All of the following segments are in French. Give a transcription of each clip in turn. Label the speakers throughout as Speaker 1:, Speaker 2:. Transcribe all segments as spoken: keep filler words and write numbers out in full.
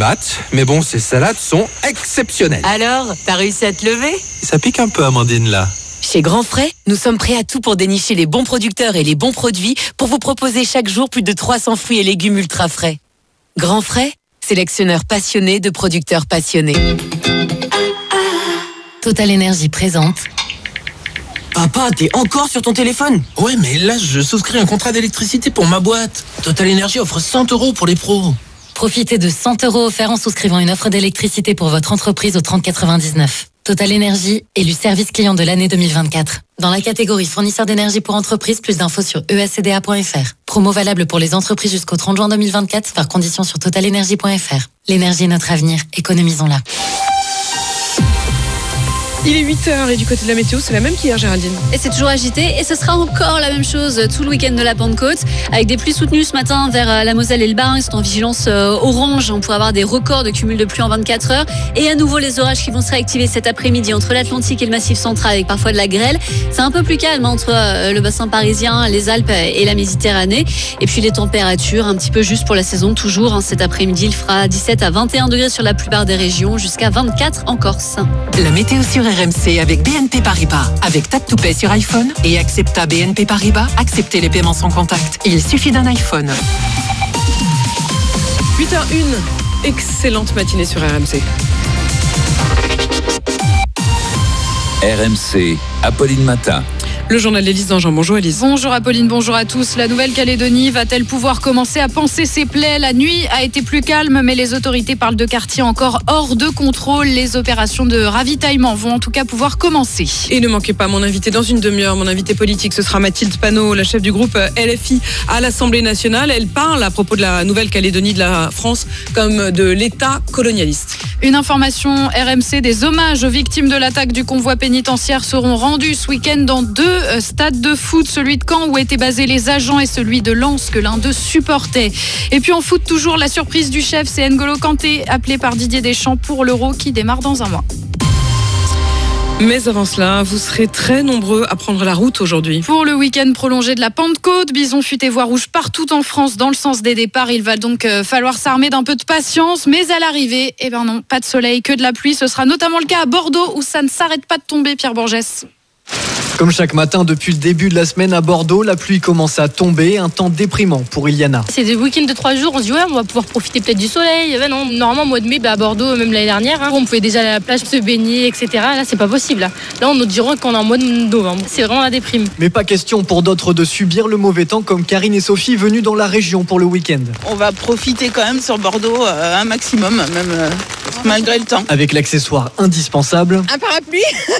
Speaker 1: battent, mais bon, ces salades sont exceptionnelles.
Speaker 2: Alors, t'as réussi à te lever ?
Speaker 1: Ça pique un peu, Amandine, là.
Speaker 2: Chez Grand Frais, nous sommes prêts à tout pour dénicher les bons producteurs et les bons produits pour vous proposer chaque jour plus de trois cents fruits et légumes ultra frais. Grand Frais, sélectionneur passionné de producteurs passionnés. Total Énergie présente.
Speaker 3: Papa, t'es encore sur ton téléphone ?
Speaker 4: Ouais, mais là, je souscris un contrat d'électricité pour ma boîte. Total Énergie offre cent euros pour les pros.
Speaker 2: Profitez de cent euros offerts en souscrivant une offre d'électricité pour votre entreprise au trente quatre-vingt-dix-neuf. Total Énergie, élu service client de l'année deux mille vingt-quatre. Dans la catégorie fournisseur d'énergie pour entreprise, plus d'infos sur e s c d a point f r. Promo valable pour les entreprises jusqu'au trente juin deux mille vingt-quatre, par condition sur total énergie point f r. L'énergie est notre avenir, économisons-la.
Speaker 5: Il est huit heures et du côté de la météo, c'est la même qu'hier, Géraldine.
Speaker 6: Et c'est toujours agité et ce sera encore la même chose tout le week-end de la Pentecôte avec des pluies soutenues ce matin vers la Moselle et le Bas. Ils sont en vigilance orange. On pourrait avoir des records de cumul de pluie en vingt-quatre heures et à nouveau les orages qui vont se réactiver cet après-midi entre l'Atlantique et le Massif central avec parfois de la grêle. C'est un peu plus calme entre le bassin parisien, les Alpes et la Méditerranée. Et puis les températures un petit peu juste pour la saison toujours. Cet après-midi, il fera dix-sept à vingt et un degrés sur la plupart des régions jusqu'à vingt-quatre en Corse.
Speaker 7: La météo sur R M C avec B N P Paribas. Avec Tap to Pay sur iPhone et Accepta B N P Paribas, acceptez les paiements sans contact. Il suffit d'un iPhone.
Speaker 5: huit heures une, excellente matinée sur R M C.
Speaker 8: R M C, Apolline Matin.
Speaker 5: Le journal d'Élise Dangean. Bonjour Élise.
Speaker 9: Bonjour Apolline, bonjour à tous. La Nouvelle-Calédonie va-t-elle pouvoir commencer à panser ses plaies ? La nuit a été plus calme, mais les autorités parlent de quartiers encore hors de contrôle. Les opérations de ravitaillement vont en tout cas pouvoir commencer.
Speaker 5: Et ne manquez pas mon invité dans une demi-heure. Mon invité politique, ce sera Mathilde Panot, la chef du groupe L F I à l'Assemblée nationale. Elle parle à propos de la Nouvelle-Calédonie, de la France, comme de l'État colonialiste.
Speaker 9: Une information R M C, des hommages aux victimes de l'attaque du convoi pénitentiaire seront rendus ce week-end dans deux stades de foot, celui de Caen où étaient basés les agents et celui de Lens que l'un d'eux supportait. Et puis en foot toujours, la surprise du chef, c'est N'Golo Kanté, appelé par Didier Deschamps pour l'Euro qui démarre dans un mois.
Speaker 5: Mais avant cela, vous serez très nombreux à prendre la route aujourd'hui.
Speaker 9: Pour le week-end prolongé de la Pentecôte, bison futé voie rouge partout en France dans le sens des départs. Il va donc falloir s'armer d'un peu de patience. Mais à l'arrivée, eh ben non, pas de soleil, que de la pluie. Ce sera notamment le cas à Bordeaux où ça ne s'arrête pas de tomber, Pierre Borgès.
Speaker 10: Comme chaque matin depuis le début de la semaine à Bordeaux, la pluie commence à tomber, un temps déprimant pour Iliana.
Speaker 11: C'est des week-ends de trois jours, on se dit ouais, on va pouvoir profiter peut-être du soleil. Ben non, normalement au mois de mai, bah à Bordeaux, même l'année dernière, hein, on pouvait déjà aller à la plage se baigner, et cetera. Là, c'est pas possible. Là, là on nous dira qu'on est en mois de novembre. C'est vraiment la déprime.
Speaker 10: Mais pas question pour d'autres de subir le mauvais temps comme Karine et Sophie venues dans la région pour le week-end.
Speaker 12: On va profiter quand même sur Bordeaux euh, un maximum, même euh, malgré le temps.
Speaker 10: Avec l'accessoire indispensable.
Speaker 13: Un parapluie.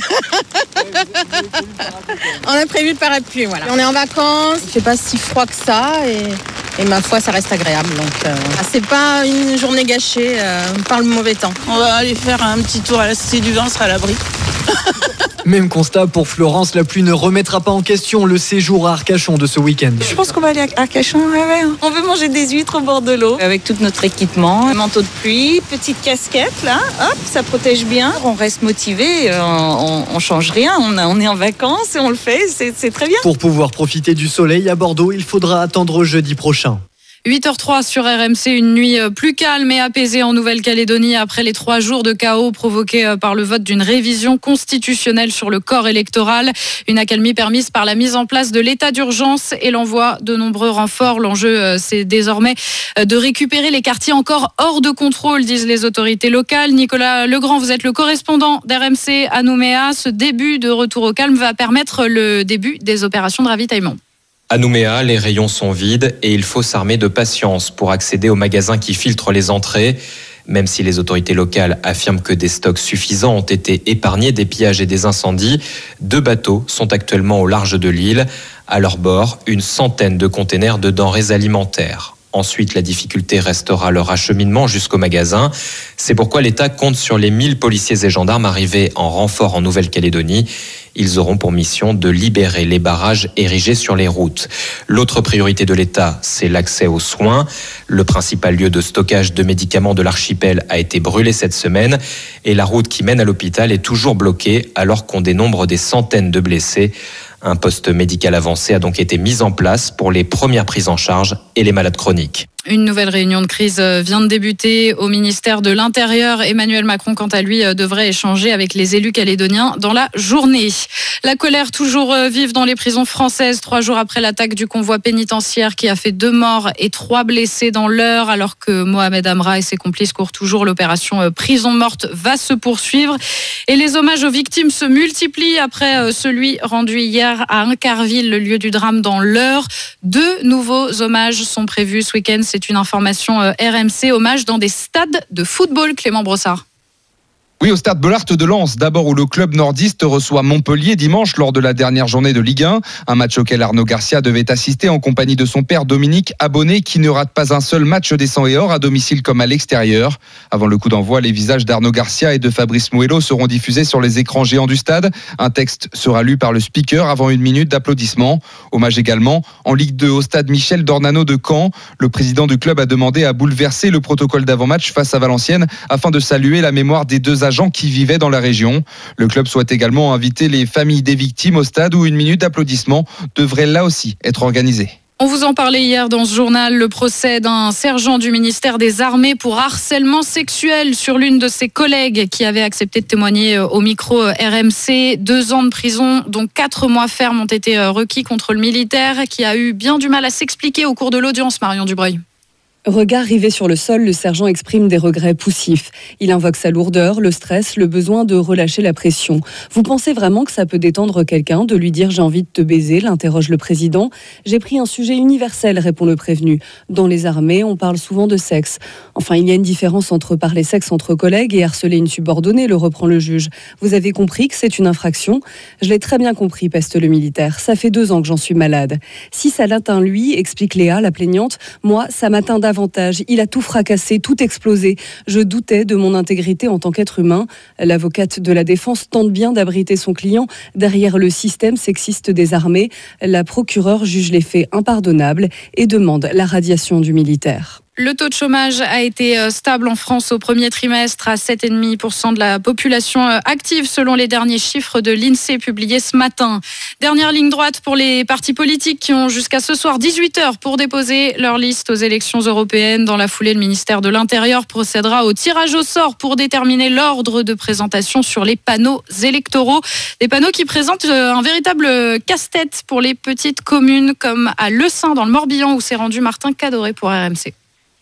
Speaker 13: On a prévu le parapluie, voilà. On est en vacances, il fait pas si froid que ça et, et ma foi, ça reste agréable. Donc, euh, c'est pas une journée gâchée euh, par le mauvais temps.
Speaker 12: On va aller faire un petit tour à la Cité du Vin, on sera à l'abri.
Speaker 10: Même constat pour Florence, la pluie ne remettra pas en question le séjour à Arcachon de ce week-end.
Speaker 14: Je pense qu'on va aller à Arcachon, ouais, ouais. On veut manger des huîtres au bord de l'eau. Avec tout notre équipement, un manteau de pluie, petite casquette, là, hop, ça protège bien. On reste motivé, on, on, on change rien, on, a, on est en vacances et on le fait, c'est, c'est très bien.
Speaker 10: Pour pouvoir profiter du soleil à Bordeaux, il faudra attendre jeudi prochain.
Speaker 9: huit heures zéro trois sur R M C, une nuit plus calme et apaisée en Nouvelle-Calédonie après les trois jours de chaos provoqués par le vote d'une révision constitutionnelle sur le corps électoral. Une accalmie permise par la mise en place de l'état d'urgence et l'envoi de nombreux renforts. L'enjeu, c'est désormais de récupérer les quartiers encore hors de contrôle, disent les autorités locales. Nicolas Legrand, vous êtes le correspondant d'R M C à Nouméa. Ce début de retour au calme va permettre le début des opérations de ravitaillement.
Speaker 15: À Nouméa, les rayons sont vides et il faut s'armer de patience pour accéder aux magasins qui filtrent les entrées. Même si les autorités locales affirment que des stocks suffisants ont été épargnés des pillages et des incendies, deux bateaux sont actuellement au large de l'île. À leur bord, une centaine de containers de denrées alimentaires. Ensuite, la difficulté restera leur acheminement jusqu'au magasin. C'est pourquoi l'État compte sur les mille policiers et gendarmes arrivés en renfort en Nouvelle-Calédonie. Ils auront pour mission de libérer les barrages érigés sur les routes. L'autre priorité de l'État, c'est l'accès aux soins. Le principal lieu de stockage de médicaments de l'archipel a été brûlé cette semaine et la route qui mène à l'hôpital est toujours bloquée alors qu'on dénombre des centaines de blessés. Un poste médical avancé a donc été mis en place pour les premières prises en charge et les malades chroniques.
Speaker 9: Une nouvelle réunion de crise vient de débuter au ministère de l'Intérieur. Emmanuel Macron, quant à lui, devrait échanger avec les élus calédoniens dans la journée. La colère toujours vive dans les prisons françaises, trois jours après l'attaque du convoi pénitentiaire qui a fait deux morts et trois blessés dans l'heure, alors que Mohamed Amra et ses complices courent toujours. L'opération Prison Morte va se poursuivre. Et les hommages aux victimes se multiplient après celui rendu hier à Incarville, le lieu du drame dans l'heure. Deux nouveaux hommages sont prévus ce week-end. C'est une information R M C, hommage dans des stades de football, Clément Brossard.
Speaker 16: Oui, au stade Bollaert de Lens, d'abord où le club nordiste reçoit Montpellier dimanche lors de la dernière journée de Ligue un. Un match auquel Arnaud Garcia devait assister en compagnie de son père Dominique, abonné qui ne rate pas un seul match des cent et or à domicile comme à l'extérieur. Avant le coup d'envoi, les visages d'Arnaud Garcia et de Fabrice Mouello seront diffusés sur les écrans géants du stade. Un texte sera lu par le speaker avant une minute d'applaudissements. Hommage également en Ligue deux au stade Michel Dornano de Caen. Le président du club a demandé à bouleverser le protocole d'avant-match face à Valenciennes afin de saluer la mémoire des deux agents qui vivaient dans la région. Le club souhaite également inviter les familles des victimes au stade où une minute d'applaudissement devrait là aussi être organisée.
Speaker 9: On vous en parlait hier dans ce journal, le procès d'un sergent du ministère des Armées pour harcèlement sexuel sur l'une de ses collègues qui avait accepté de témoigner au micro R M C. Deux ans de prison, dont quatre mois ferme ont été requis contre le militaire qui a eu bien du mal à s'expliquer au cours de l'audience, Marion Dubreuil.
Speaker 17: Regard rivé sur le sol, le sergent exprime des regrets poussifs. Il invoque sa lourdeur, le stress, le besoin de relâcher la pression. Vous pensez vraiment que ça peut détendre quelqu'un de lui dire « j'ai envie de te baiser » l'interroge le président. « J'ai pris un sujet universel » répond le prévenu. Dans les armées, on parle souvent de sexe. Enfin, il y a une différence entre parler sexe entre collègues et harceler une subordonnée, le reprend le juge. Vous avez compris que c'est une infraction ? Je l'ai très bien compris, peste le militaire. Ça fait deux ans que j'en suis malade. Si ça l'atteint lui, explique Léa, la plaignante, moi, ça m'atteint davantage. Il a tout fracassé, tout explosé. Je doutais de mon intégrité en tant qu'être humain. L'avocate de la défense tente bien d'abriter son client derrière le système sexiste des armées. La procureure juge les faits impardonnables et demande la radiation du militaire.
Speaker 9: Le taux de chômage a été stable en France au premier trimestre à sept virgule cinq pour cent de la population active selon les derniers chiffres de l'INSEE publiés ce matin. Dernière ligne droite pour les partis politiques qui ont jusqu'à ce soir dix-huit heures pour déposer leur liste aux élections européennes. Dans la foulée, le ministère de l'Intérieur procédera au tirage au sort pour déterminer l'ordre de présentation sur les panneaux électoraux. Des panneaux qui présentent un véritable casse-tête pour les petites communes comme à Lesain dans le Morbihan où s'est rendu Martin Cadoré pour R M C.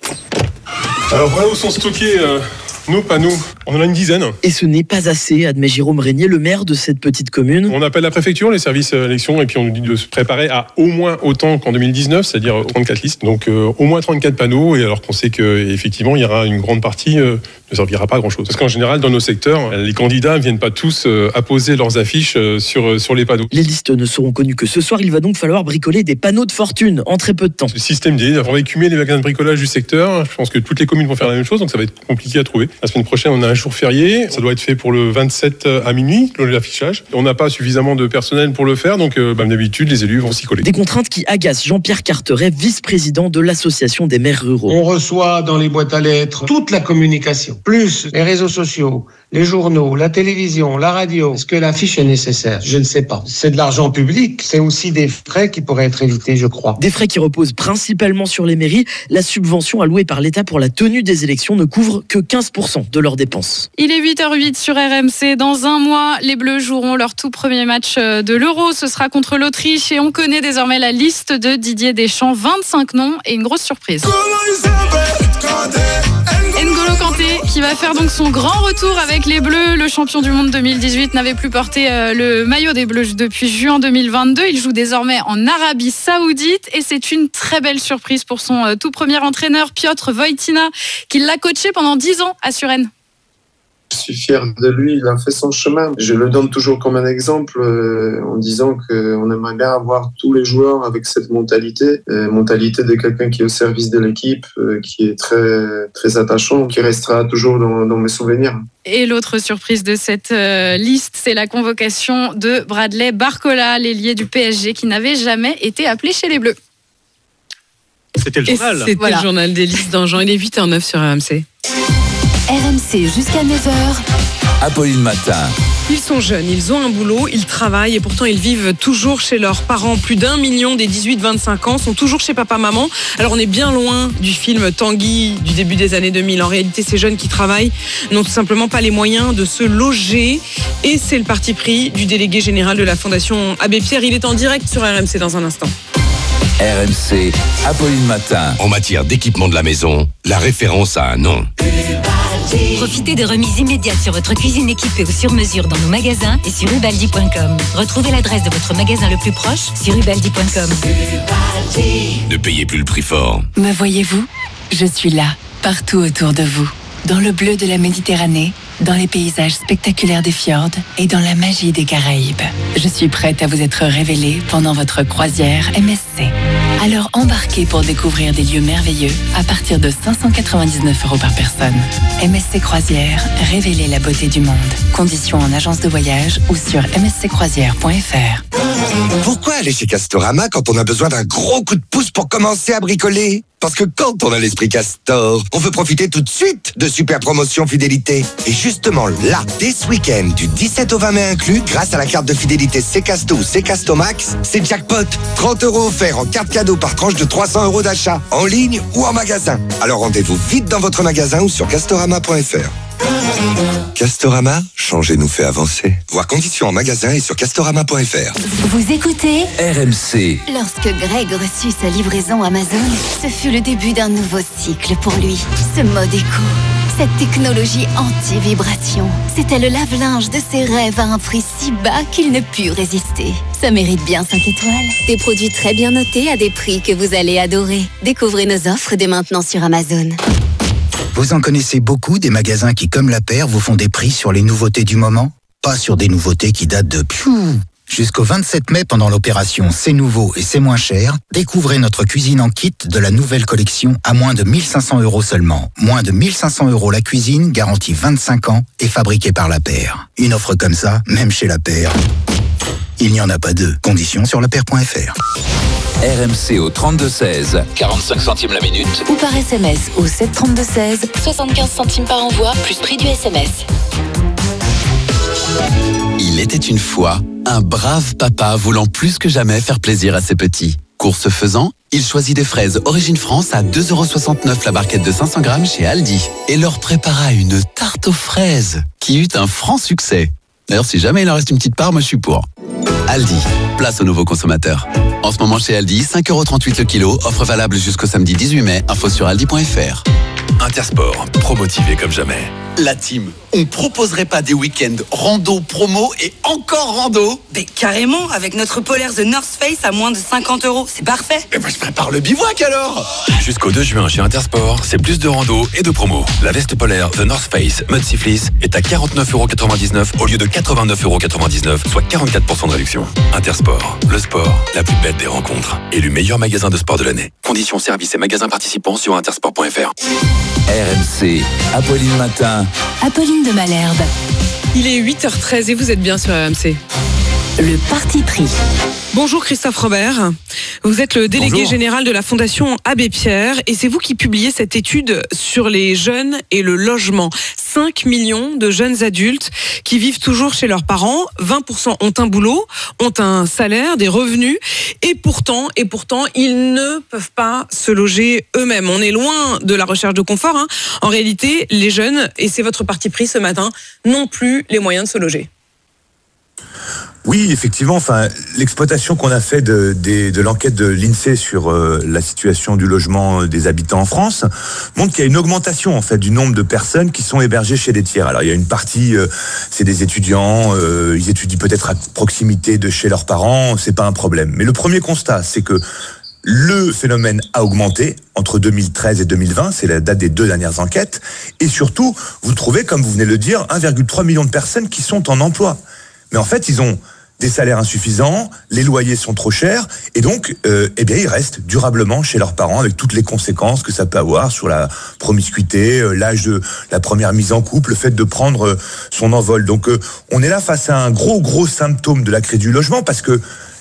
Speaker 18: Alors voilà où sont stockés euh, nos panneaux. On en a une dizaine.
Speaker 19: Et ce n'est pas assez, admet Jérôme Régnier, le maire de cette petite commune.
Speaker 18: On appelle la préfecture, les services élections, et puis on nous dit de se préparer à au moins autant qu'en deux mille dix-neuf, c'est-à-dire trente-quatre listes. Donc euh, au moins trente-quatre panneaux, et alors qu'on sait qu'effectivement, il y aura une grande partie euh, ne servira pas à grand-chose. Parce qu'en général, dans nos secteurs, les candidats ne viennent pas tous euh, apposer leurs affiches euh, sur, euh, sur les panneaux.
Speaker 19: Les listes ne seront connues que ce soir. Il va donc falloir bricoler des panneaux de fortune en très peu de temps.
Speaker 18: Le système dit, on va écumer les magasins de bricolage du secteur. Je pense que toutes les communes vont faire la même chose, donc ça va être compliqué à trouver. La semaine prochaine, on a un jour férié. Ça doit être fait pour le vingt-sept à minuit, l'affichage. On n'a pas suffisamment de personnel pour le faire, donc euh, bah, d'habitude, les élus vont s'y coller.
Speaker 19: Des contraintes qui agacent Jean-Pierre Carteret, vice-président de l'Association des maires ruraux.
Speaker 20: On reçoit dans les boîtes à lettres toute la communication, plus les réseaux sociaux, les journaux, la télévision, la radio. Est-ce que l'affiche est nécessaire ? Je ne sais pas. C'est de l'argent public, c'est aussi des frais qui pourraient être évités, je crois.
Speaker 19: Des frais qui reposent principalement sur les mairies. La subvention allouée par l'État pour la tenue des élections ne couvre que quinze pour cent de leurs dépenses.
Speaker 9: Il est huit heures huit sur R M C. Dans un mois, les Bleus joueront leur tout premier match de l'Euro. Ce sera contre l'Autriche et on connaît désormais la liste de Didier Deschamps. vingt-cinq noms et une grosse surprise. N'Golo Kanté qui va faire donc son grand retour avec les Bleus. Le champion du monde deux mille dix-huit n'avait plus porté le maillot des Bleus depuis juin deux mille vingt-deux. Il joue désormais en Arabie Saoudite et c'est une très belle surprise pour son tout premier entraîneur Piotr Wojtyła qui l'a coaché pendant dix ans à Suresnes.
Speaker 21: Je suis fier de lui, il a fait son chemin. Je le donne toujours comme un exemple euh, en disant qu'on aimerait bien avoir tous les joueurs avec cette mentalité, euh, mentalité de quelqu'un qui est au service de l'équipe, euh, qui est très, très attachant, qui restera toujours dans, dans mes souvenirs.
Speaker 9: Et l'autre surprise de cette euh, liste, c'est la convocation de Bradley Barcola, l'ailier du P S G qui n'avait jamais été appelé chez les Bleus.
Speaker 22: C'était le journal.
Speaker 5: C'était voilà. Le journal des listes d'Anjan. Il est huit heures neuf sur R M C.
Speaker 23: R M C jusqu'à neuf heures.
Speaker 8: Apolline Matin.
Speaker 5: Ils sont jeunes, ils ont un boulot, ils travaillent et pourtant ils vivent toujours chez leurs parents. Plus d'un million des dix-huit vingt-cinq ans sont toujours chez papa-maman. Alors on est bien loin du film Tanguy du début des années deux mille. En réalité, ces jeunes qui travaillent n'ont tout simplement pas les moyens de se loger. Et c'est le parti pris du délégué général de la Fondation Abbé Pierre. Il est en direct sur R M C dans un instant.
Speaker 8: R M C, Apolline Matin.
Speaker 1: En matière d'équipement de la maison, la référence a un nom.
Speaker 3: Profitez de remises immédiates sur votre cuisine équipée ou sur mesure dans nos magasins et sur ubaldi point com. Retrouvez l'adresse de votre magasin le plus proche sur ubaldi point com.
Speaker 1: Ne payez plus le prix fort.
Speaker 23: Me voyez-vous ? Je suis là, partout autour de vous. Dans le bleu de la Méditerranée, dans les paysages spectaculaires des fjords et dans la magie des Caraïbes. Je suis prête à vous être révélée pendant votre croisière M S C. Alors embarquez pour découvrir des lieux merveilleux à partir de cinq cent quatre-vingt-dix-neuf euros par personne. M S C Croisière, révélez la beauté du monde. Conditions en agence de voyage ou sur m s c croisière point f r.
Speaker 1: Pourquoi aller chez Castorama quand on a besoin d'un gros coup de pouce pour commencer à bricoler ? Parce que quand on a l'esprit Castor, on veut profiter tout de suite de super promotions fidélité. Et justement là, dès ce week-end, du dix-sept au vingt mai inclus, grâce à la carte de fidélité C-Casto ou C-Casto Max, c'est jackpot. trente euros offerts en carte cadeau par tranche de trois cents euros d'achat, en ligne ou en magasin. Alors rendez-vous vite dans votre magasin ou sur castorama point f r. Castorama, changer nous fait avancer. Voir conditions en magasin et sur castorama point f r.
Speaker 3: Vous écoutez
Speaker 8: R M C.
Speaker 3: Lorsque Greg reçut sa livraison Amazon, ce fut le début d'un nouveau cycle pour lui. Ce mode éco, cette technologie anti-vibration, c'était le lave-linge de ses rêves à un prix si bas qu'il ne put résister. Ça mérite bien cinq étoiles. Des produits très bien notés à des prix que vous allez adorer. Découvrez nos offres dès maintenant sur Amazon.
Speaker 24: Vous en connaissez beaucoup des magasins qui, comme La Paire, vous font des prix sur les nouveautés du moment ? Pas sur des nouveautés qui datent de piou. Jusqu'au vingt-sept mai, pendant l'opération C'est nouveau et c'est moins cher, découvrez notre cuisine en kit de la nouvelle collection à moins de mille cinq cents euros seulement. Moins de mille cinq cents euros la cuisine, garantie vingt-cinq ans et fabriquée par La Paire. Une offre comme ça, même chez La Paire, il n'y en a pas deux. Conditions sur la paire point f r.
Speaker 8: R M C au trente-deux seize, quarante-cinq centimes la minute.
Speaker 3: Ou par S M S au sept trente-deux seize, soixante-quinze centimes par envoi, plus prix du S M S.
Speaker 25: Il était une fois un brave papa voulant plus que jamais faire plaisir à ses petits. Course faisant, il choisit des fraises Origine France à deux euros soixante-neuf la barquette de cinq cents grammes chez Aldi et leur prépara une tarte aux fraises qui eut un franc succès. D'ailleurs, si jamais il en reste une petite part, moi je suis pour. Aldi, place aux nouveaux consommateurs. En ce moment chez Aldi, cinq euros trente-huit le kilo, offre valable jusqu'au samedi dix-huit mai, info sur aldi point f r.
Speaker 1: Intersport, pro-motivé comme jamais.
Speaker 25: La team, on proposerait pas des week-ends rando, promo et encore rando ?
Speaker 26: Mais carrément, avec notre polaire The North Face à moins de cinquante euros, c'est parfait.
Speaker 25: Eh ben je prépare le bivouac alors.
Speaker 1: Jusqu'au deux juin chez Intersport, c'est plus de rando et de promo. La veste polaire The North Face Mud Sea Fleece est à quarante-neuf euros quatre-vingt-dix-neuf au lieu de quatre-vingt-neuf euros quatre-vingt-dix-neuf, soit quarante-quatre pour cent de réduction. Intersport, le sport, la plus belle des rencontres. Élu meilleur magasin de sport de l'année. Conditions, services et magasins participants sur intersport point f r.
Speaker 8: R M C, Apolline Matin.
Speaker 3: Apolline de Malherbe.
Speaker 5: Il est huit heures treize et vous êtes bien sur R M C.
Speaker 3: Le parti pris.
Speaker 5: Bonjour Christophe Robert, vous êtes le délégué
Speaker 27: Bonjour.
Speaker 5: général de la Fondation Abbé Pierre et c'est vous qui publiez cette étude sur les jeunes et le logement. cinq millions de jeunes adultes qui vivent toujours chez leurs parents, vingt pour cent ont un boulot, ont un salaire, des revenus et pourtant, et pourtant ils ne peuvent pas se loger eux-mêmes. On est loin de la recherche de confort. Hein. En réalité, les jeunes, et c'est votre parti pris ce matin, n'ont plus les moyens de se loger.
Speaker 27: Oui, effectivement. Enfin, l'exploitation qu'on a fait de, de, de l'enquête de l'INSEE sur euh, la situation du logement des habitants en France montre qu'il y a une augmentation en fait du nombre de personnes qui sont hébergées chez des tiers. Alors il y a une partie, euh, c'est des étudiants, euh, ils étudient peut-être à proximité de chez leurs parents, c'est pas un problème. Mais le premier constat, c'est que le phénomène a augmenté entre deux mille treize et deux mille vingt, c'est la date des deux dernières enquêtes, et surtout, vous trouvez, comme vous venez de le dire, un virgule trois million de personnes qui sont en emploi. Mais en fait, ils ont des salaires insuffisants, les loyers sont trop chers, et donc, euh, eh bien, ils restent durablement chez leurs parents avec toutes les conséquences que ça peut avoir sur la promiscuité, euh, l'âge de la première mise en couple, le fait de prendre euh, son envol. Donc, euh, on est là face à un gros, gros symptôme de la crise du logement, parce que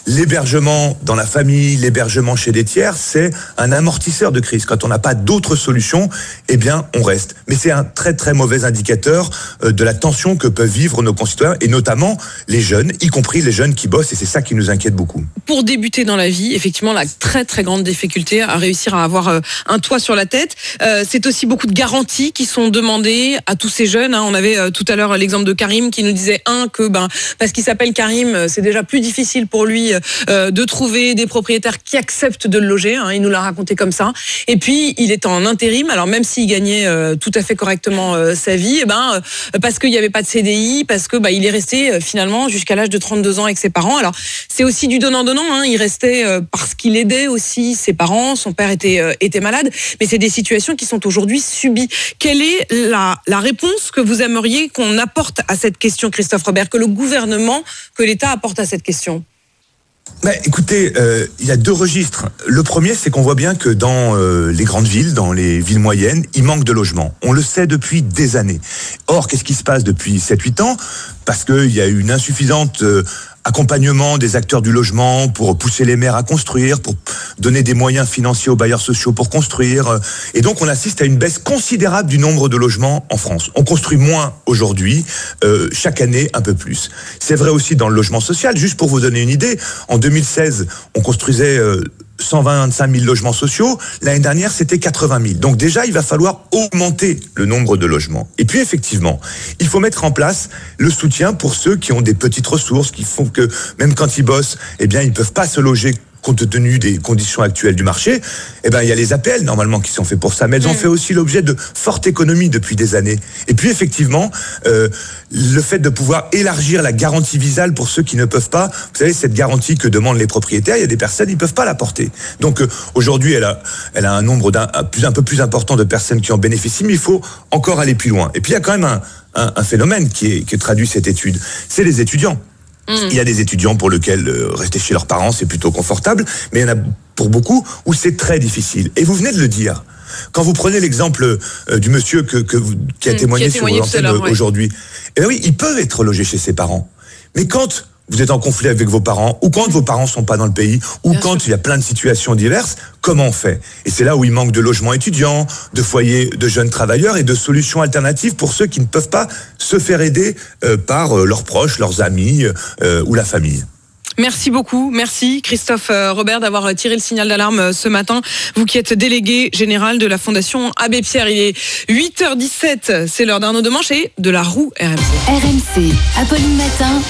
Speaker 27: l'hébergement dans la famille, l'hébergement chez des tiers, c'est un amortisseur de crise. Quand on n'a pas d'autres solutions, eh bien, on reste. Mais c'est un très très mauvais indicateur de la tension que peuvent vivre nos concitoyens, et notamment les jeunes, y compris les jeunes qui bossent, et c'est ça qui nous inquiète beaucoup.
Speaker 5: Pour débuter dans la vie, effectivement, la très très grande difficulté à réussir à avoir un toit sur la tête, euh, c'est aussi beaucoup de garanties qui sont demandées à tous ces jeunes. Hein. On avait euh, tout à l'heure l'exemple de Karim qui nous disait, un, que ben, parce qu'il s'appelle Karim, c'est déjà plus difficile pour lui euh, de trouver des propriétaires qui acceptent de le loger. Hein. Il nous l'a raconté comme ça. Et puis, il est en intérim, alors même s'il gagnait euh, tout à fait correctement euh, sa vie, eh ben, euh, parce qu'il n'y avait pas de C D I, parce que bah, il est resté euh, finalement jusqu'à l'âge de trente-deux ans avec ses parents. Alors, c'est aussi du donnant-donnant. Hein. Il restait euh, parce qu'il aidait aussi ses parents. Son père était, euh, était malade. Mais c'est des situations qui sont aujourd'hui subies. Quelle est la, la réponse que vous aimeriez qu'on apporte à cette question, Christophe Robert, que le gouvernement, que l'État apporte à cette question ?
Speaker 27: Mais écoutez, euh, il y a deux registres. Le premier, c'est qu'on voit bien que dans euh, les grandes villes, dans les villes moyennes, il manque de logements. On le sait depuis des années. Or, qu'est-ce qui se passe depuis sept huit ans ? Parce qu'il y a eu une insuffisante euh, accompagnement des acteurs du logement pour pousser les maires à construire, pour donner des moyens financiers aux bailleurs sociaux pour construire. Et donc, on assiste à une baisse considérable du nombre de logements en France. On construit moins aujourd'hui, euh, chaque année un peu plus. C'est vrai aussi dans le logement social. Juste pour vous donner une idée, en deux mille seize, on construisait euh, cent vingt-cinq mille logements sociaux. L'année dernière, c'était quatre-vingt mille. Donc déjà, il va falloir augmenter le nombre de logements. Et puis effectivement, il faut mettre en place le soutien pour ceux qui ont des petites ressources, qui font que même quand ils bossent, eh bien, ils peuvent pas se loger compte tenu des conditions actuelles du marché. Eh ben, il y a les A P L, normalement, qui sont faits pour ça. Mais elles ont fait aussi l'objet de fortes économies depuis des années. Et puis, effectivement, euh, le fait de pouvoir élargir la garantie visale pour ceux qui ne peuvent pas, vous savez, cette garantie que demandent les propriétaires, il y a des personnes, ils peuvent pas la porter. Donc, euh, aujourd'hui, elle a, elle a un nombre d'un, un, plus, un peu plus important de personnes qui en bénéficient, mais il faut encore aller plus loin. Et puis, il y a quand même un, un, un phénomène qui est, qui traduit cette étude. C'est les étudiants. Il y a des étudiants pour lesquels euh, rester chez leurs parents, c'est plutôt confortable, mais il y en a pour beaucoup où c'est très difficile. Et vous venez de le dire. Quand vous prenez l'exemple euh, du monsieur que, que vous, qui a mmh, témoigné, qui a témoigné sur l'antenne ouais. aujourd'hui, eh bien oui, ils peuvent être logés chez ses parents. Mais quand vous êtes en conflit avec vos parents, ou quand vos parents sont pas dans le pays, ou Bien quand sûr. il y a plein de situations diverses, comment on fait ? Et c'est là où il manque de logements étudiants, de foyers de jeunes travailleurs et de solutions alternatives pour ceux qui ne peuvent pas se faire aider euh, par euh, leurs proches, leurs amis euh, ou la famille.
Speaker 5: Merci beaucoup, merci Christophe Robert d'avoir tiré le signal d'alarme ce matin. Vous qui êtes délégué général de la Fondation Abbé Pierre, il est huit heures dix-sept, c'est l'heure d'Arnaud Demanche et de la roue R M C.
Speaker 3: R M C, Apolline Matin.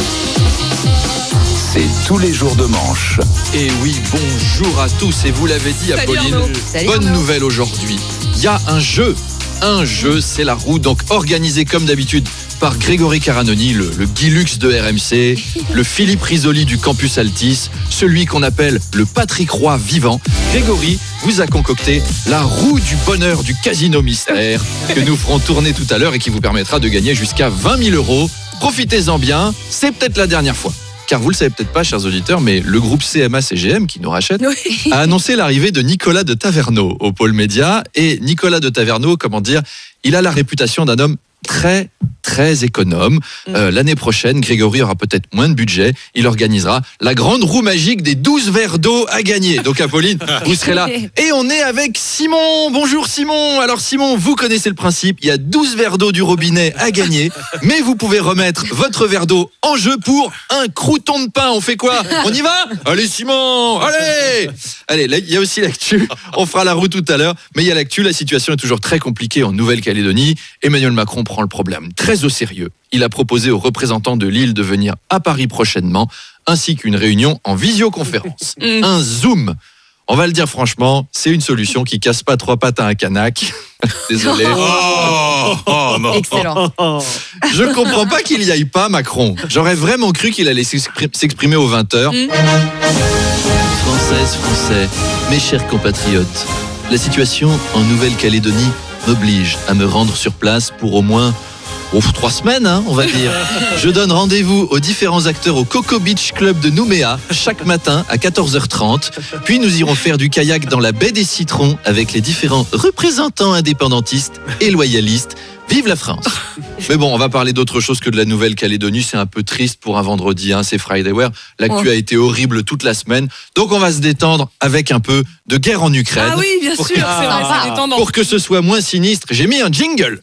Speaker 8: C'est tous les jours de manche.
Speaker 2: Et oui, bonjour à tous. Et vous l'avez dit, Salut Apolline, Salut bonne Arnaud. Nouvelle aujourd'hui. Il y a un jeu. Un jeu, c'est la roue, donc organisé comme d'habitude par Grégory Caranoni, le, le Guy Lux de R M C, le Philippe Risoli du Campus Altis, celui qu'on appelle le Patrick Roy vivant. Grégory vous a concocté la roue du bonheur du Casino Mystère que nous ferons tourner tout à l'heure et qui vous permettra de gagner jusqu'à vingt mille euros. Profitez-en bien, c'est peut-être la dernière fois. Car vous le savez peut-être pas, chers auditeurs, mais le groupe C M A C G M, qui nous rachète, oui. a annoncé l'arrivée de Nicolas de Taverneau au pôle média. Et Nicolas de Taverneau, comment dire, il a la réputation d'un homme très, très économe. Euh, l'année prochaine, Grégory aura peut-être moins de budget. Il organisera la grande roue magique des douze verres d'eau à gagner. Donc, Apolline, vous serez là. Et on est avec Simon. Bonjour Simon. Alors Simon, vous connaissez le principe. Il y a douze verres d'eau du robinet à gagner. Mais vous pouvez remettre votre verre d'eau en jeu pour un crouton de pain. On fait quoi ? On y va ? Allez Simon, allez ! Allez, là, il y a aussi l'actu. On fera la roue tout à l'heure. Mais il y a l'actu. La situation est toujours très compliquée en Nouvelle-Calédonie. Emmanuel Macron prend le problème très au sérieux. Il a proposé aux représentants de l'île de venir à Paris prochainement, ainsi qu'une réunion en visioconférence. Mmh. Un Zoom. On va le dire franchement, c'est une solution qui casse pas trois pattes à un canac. Désolé.
Speaker 3: Oh, oh, non. Excellent.
Speaker 2: Je comprends pas qu'il y aille pas, Macron. J'aurais vraiment cru qu'il allait s'exprimer aux vingt heures. Mmh. Françaises, Français, mes chers compatriotes, la situation en Nouvelle-Calédonie m'oblige à me rendre sur place pour au moins oh, trois semaines, hein, on va dire. Je donne rendez-vous aux différents acteurs au Coco Beach Club de Nouméa chaque matin à quatorze heures trente. Puis nous irons faire du kayak dans la baie des Citrons avec les différents représentants indépendantistes et loyalistes. Vive la France! Mais bon, on va parler d'autre chose que de la Nouvelle-Calédonie. C'est un peu triste pour un vendredi, hein, c'est Friday Wear. L'actu
Speaker 5: Oh.
Speaker 2: a été horrible toute la semaine. Donc on va se détendre avec un peu de guerre en Ukraine.
Speaker 5: Ah oui, bien
Speaker 2: Pour
Speaker 5: sûr,
Speaker 2: que-
Speaker 5: c'est vrai, c'est détendant.
Speaker 2: Pour que ce soit moins sinistre, j'ai mis un jingle.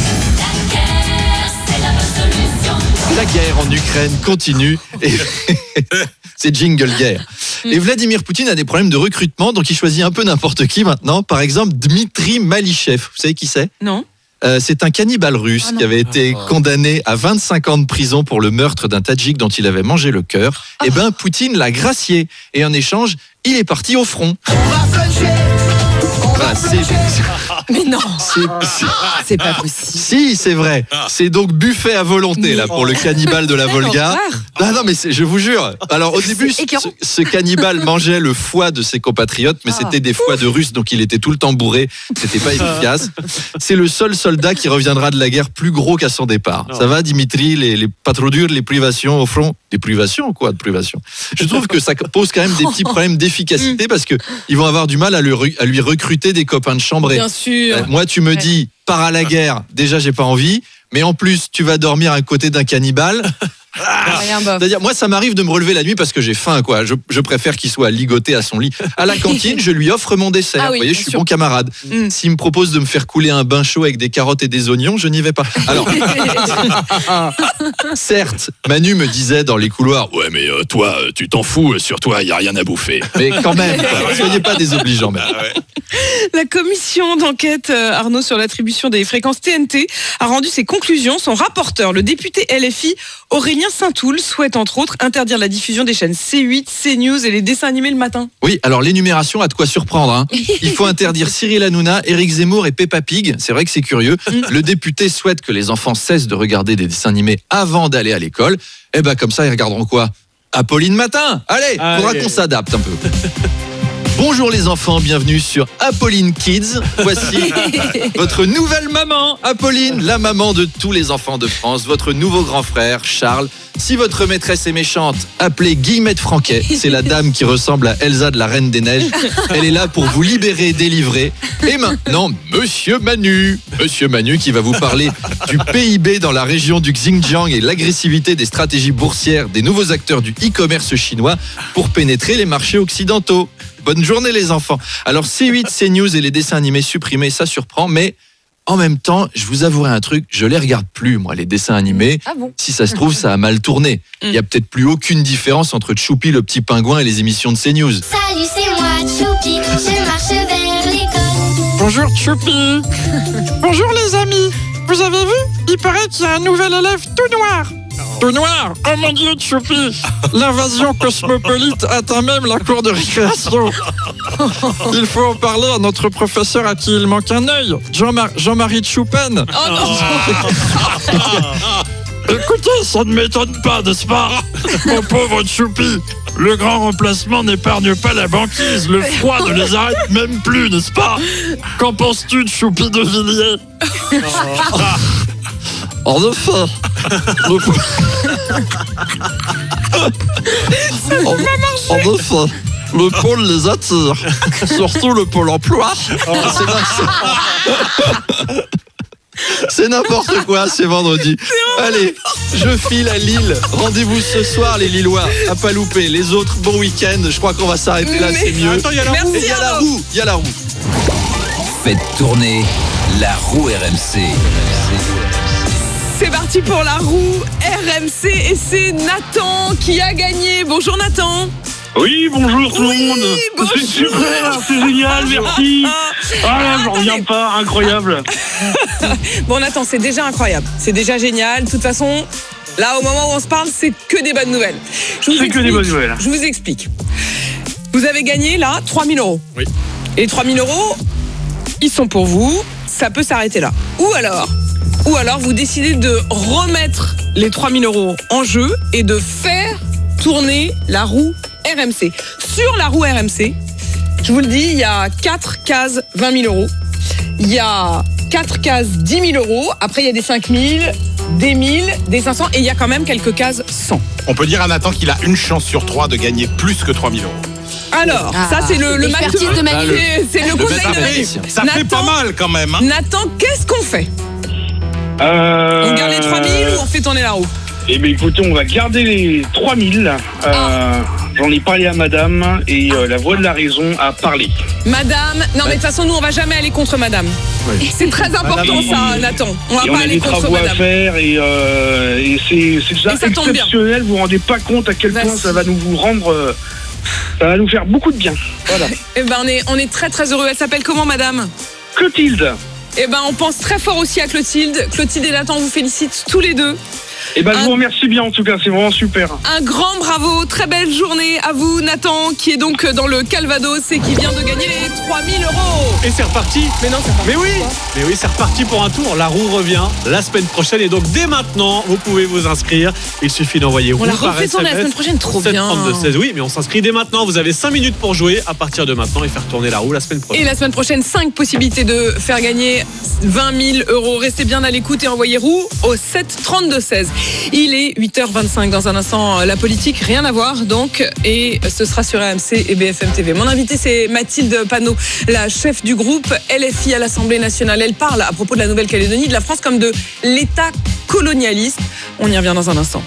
Speaker 2: La guerre en Ukraine continue et c'est jingle guerre. Et Vladimir Poutine a des problèmes de recrutement, donc il choisit un peu n'importe qui maintenant. Par exemple, Dmitri Malichev. Vous savez qui c'est ?
Speaker 5: Non.
Speaker 2: Euh, c'est un cannibale russe qui avait été condamné à vingt-cinq ans de prison pour le meurtre d'un Tadjik dont il avait mangé le cœur. Et ben Poutine l'a gracié et en échange, il est parti au front. Voilà, c'est...
Speaker 5: Mais non,
Speaker 2: c'est, c'est...
Speaker 5: c'est pas possible.
Speaker 2: Si, c'est vrai. C'est donc buffet à volonté là pour le cannibale de la Volga. Ah non, mais c'est, je vous jure. Alors au début, ce, ce cannibale mangeait le foie de ses compatriotes, mais c'était des foies de Russes, donc il était tout le temps bourré. C'était pas efficace. C'est le seul soldat qui reviendra de la guerre plus gros qu'à son départ. Ça va, Dimitri, les, les pas trop durs, les privations au front. Des privations, quoi, de privations. Je trouve que ça pose quand même des petits problèmes d'efficacité parce que ils vont avoir du mal à lui, à lui recruter des copains de chambrée.
Speaker 5: Bien sûr.
Speaker 2: Euh, moi, tu me
Speaker 5: Ouais.
Speaker 2: dis, pars à la guerre, déjà, j'ai pas envie, mais en plus, tu vas dormir à côté d'un cannibale. Ah,
Speaker 9: Rien, bof.
Speaker 2: c'est-à-dire, moi, ça m'arrive de me relever la nuit parce que j'ai faim, quoi. Je, je préfère qu'il soit ligoté à son lit. À la cantine, je lui offre mon dessert.
Speaker 5: Ah oui,
Speaker 2: Vous voyez,
Speaker 5: bien
Speaker 2: je suis
Speaker 5: sûr.
Speaker 2: bon camarade.
Speaker 5: Mm.
Speaker 2: S'il me propose de me faire couler un bain chaud avec des carottes et des oignons, je n'y vais pas. Alors, certes, Manu me disait dans les couloirs, ouais, mais euh, toi, euh, tu t'en fous, sur toi, il y a rien à bouffer. Mais quand même, quoi, soyez pas désobligeants, même.
Speaker 5: La commission d'enquête, euh, Arnaud, sur l'attribution des fréquences T N T a rendu ses conclusions. Son rapporteur, le député L F I, Aurélien Saint-Toul, souhaite entre autres interdire la diffusion des chaînes C huit, CNews et les dessins animés le matin.
Speaker 2: Oui, alors l'énumération a de quoi surprendre. Hein. Il faut interdire Cyril Hanouna, Éric Zemmour et Peppa Pig. C'est vrai que c'est curieux. Le député souhaite que les enfants cessent de regarder des dessins animés avant d'aller à l'école. Et ben comme ça, ils regarderont quoi ? Apolline Matin. Allez, faudra
Speaker 22: Allez.
Speaker 2: qu'on s'adapte un peu. Bonjour les enfants, bienvenue sur Apolline Kids. Voici votre nouvelle maman, Apolline, la maman de tous les enfants de France, votre nouveau grand frère, Charles. Si votre maîtresse est méchante, appelez Guillemette Franquet. C'est la dame qui ressemble à Elsa de la Reine des Neiges. Elle est là pour vous libérer, délivrer. Et maintenant, Monsieur Manu. Monsieur Manu qui va vous parler du P I B dans la région du Xinjiang et l'agressivité des stratégies boursières des nouveaux acteurs du e-commerce chinois pour pénétrer les marchés occidentaux. Bonne journée les enfants. Alors C huit, CNews et les dessins animés supprimés, ça surprend, mais en même temps, je vous avouerai un truc, je les regarde plus, moi, les dessins animés.
Speaker 9: Ah bon ?
Speaker 2: Si ça se trouve, ça a mal tourné. Il y a peut-être plus aucune différence entre Choupi, le petit pingouin et les émissions de CNews.
Speaker 4: Salut, c'est moi, Choupi, je marche vers l'école.
Speaker 6: Bonjour Choupi. Bonjour les amis. Vous avez vu ? Il paraît qu'il y a un nouvel élève tout noir. Tout noir ? Oh mon Dieu, Choupi. L'invasion cosmopolite atteint même la cour de récréation. Il faut en parler à notre professeur à qui il manque un œil, Jean-Mar- Jean-Marie Choupen.
Speaker 5: Oh non.
Speaker 6: Écoutez, ça ne m'étonne pas, n'est-ce pas ? Mon pauvre Choupi, le grand remplacement n'épargne pas la banquise. Le froid ne les arrête même plus, n'est-ce pas ? Qu'en penses-tu de Choupi de Villiers ? En effet, le... en, en effet, le pôle les attire, surtout le pôle emploi.
Speaker 2: C'est n'importe- C'est n'importe quoi, c'est vendredi. Allez, je file à Lille. Rendez-vous ce soir, les Lillois, à pas louper. Les autres, bon week-end. Je crois qu'on va s'arrêter là,
Speaker 5: Mais-
Speaker 2: c'est mieux.
Speaker 22: Attends, il y a la
Speaker 5: Merci,
Speaker 22: roue.
Speaker 2: Et il y a la
Speaker 5: Arnaud.
Speaker 2: roue, il y a la roue.
Speaker 8: Faites tourner la roue R M C.
Speaker 5: C'est parti pour la roue R M C et c'est Nathan qui a gagné. Bonjour Nathan.
Speaker 7: Oui, bonjour tout
Speaker 5: Oui,
Speaker 7: le monde.
Speaker 5: bonjour.
Speaker 7: C'est super, c'est génial, merci. Ah là, j'en reviens pas, incroyable.
Speaker 5: Bon Nathan, c'est déjà incroyable. C'est déjà génial. De toute façon, là au moment où on se parle, c'est que des bonnes nouvelles. Je vous
Speaker 7: C'est que
Speaker 5: explique.
Speaker 7: des bonnes nouvelles.
Speaker 5: Je vous explique. Vous avez gagné là trois mille euros.
Speaker 22: Oui.
Speaker 5: Et les trois mille euros, ils sont pour vous. Ça peut s'arrêter là. Ou alors, ou alors vous décidez de remettre les trois mille euros en jeu et de faire tourner la roue R M C. Sur la roue R M C, je vous le dis, il y a quatre cases vingt mille euros. Il y a quatre cases dix mille euros. Après, il y a des cinq mille, des mille, des cinq cents et il y a quand même quelques cases cent.
Speaker 22: On peut dire à Nathan qu'il a une chance sur trois de gagner plus que trois mille euros.
Speaker 5: Alors,
Speaker 9: Ah,
Speaker 5: ça c'est le, le
Speaker 9: l'expertise
Speaker 5: matheux.
Speaker 9: de Manu.
Speaker 5: C'est- C'est le
Speaker 2: Le
Speaker 5: conseil
Speaker 2: matheux.
Speaker 5: de Manu.
Speaker 22: Ça fait pas
Speaker 5: Nathan-
Speaker 22: mal quand même. Hein.
Speaker 5: Nathan, qu'est-ce qu'on fait?
Speaker 7: Euh...
Speaker 5: On garde les trois mille ou on fait tourner la roue?
Speaker 7: Eh bien écoutez, on va garder les trois mille. Euh, ah. J'en ai parlé à madame et euh, la voix de la raison a parlé.
Speaker 5: Madame, non mais de toute façon nous on va jamais aller contre madame. Oui. C'est très important ça, Nathan. On va
Speaker 7: et
Speaker 5: pas
Speaker 7: on a
Speaker 5: aller
Speaker 7: des
Speaker 5: contre
Speaker 7: travaux
Speaker 5: madame.
Speaker 7: à faire et, euh, et c'est, c'est ça,
Speaker 5: ça
Speaker 7: exceptionnel. Vous vous rendez pas compte à quel Merci. point ça va nous vous rendre... Euh, ça va nous faire beaucoup de bien. Voilà.
Speaker 5: Eh ben on est, on est très très heureux. Elle s'appelle comment madame?
Speaker 7: Clotilde.
Speaker 5: Eh ben on pense très fort aussi à Clotilde. Clotilde et Nathan vous félicitent tous les deux.
Speaker 7: Eh ben, un... je vous remercie bien, en tout cas, c'est vraiment super.
Speaker 5: Un grand bravo, très belle journée à vous, Nathan, qui est donc dans le Calvados et qui vient de gagner les trois mille euros.
Speaker 10: Et c'est reparti.
Speaker 5: Mais non, c'est reparti.
Speaker 10: Mais oui, mais oui, c'est reparti pour un tour. La roue revient la semaine prochaine et donc dès maintenant, vous pouvez vous inscrire. Il suffit d'envoyer roue
Speaker 5: on la
Speaker 10: par
Speaker 5: refait tourner la semaine prochaine, trop bien.
Speaker 10: sept trente-deux seize, oui, mais on s'inscrit dès maintenant. Vous avez cinq minutes pour jouer à partir de maintenant et faire tourner la roue la semaine prochaine.
Speaker 5: Et la semaine prochaine, cinq possibilités de faire gagner vingt mille euros. Restez bien à l'écoute et envoyez roue au sept trente-deux seize. Il est huit heures vingt-cinq dans un instant, la politique, rien à voir donc, et ce sera sur R M C et B F M T V. Mon invité c'est Mathilde Panot, la chef du groupe L F I à l'Assemblée nationale. Elle parle à propos de la Nouvelle-Calédonie, de la France comme de l'État colonialiste. On y revient dans un instant.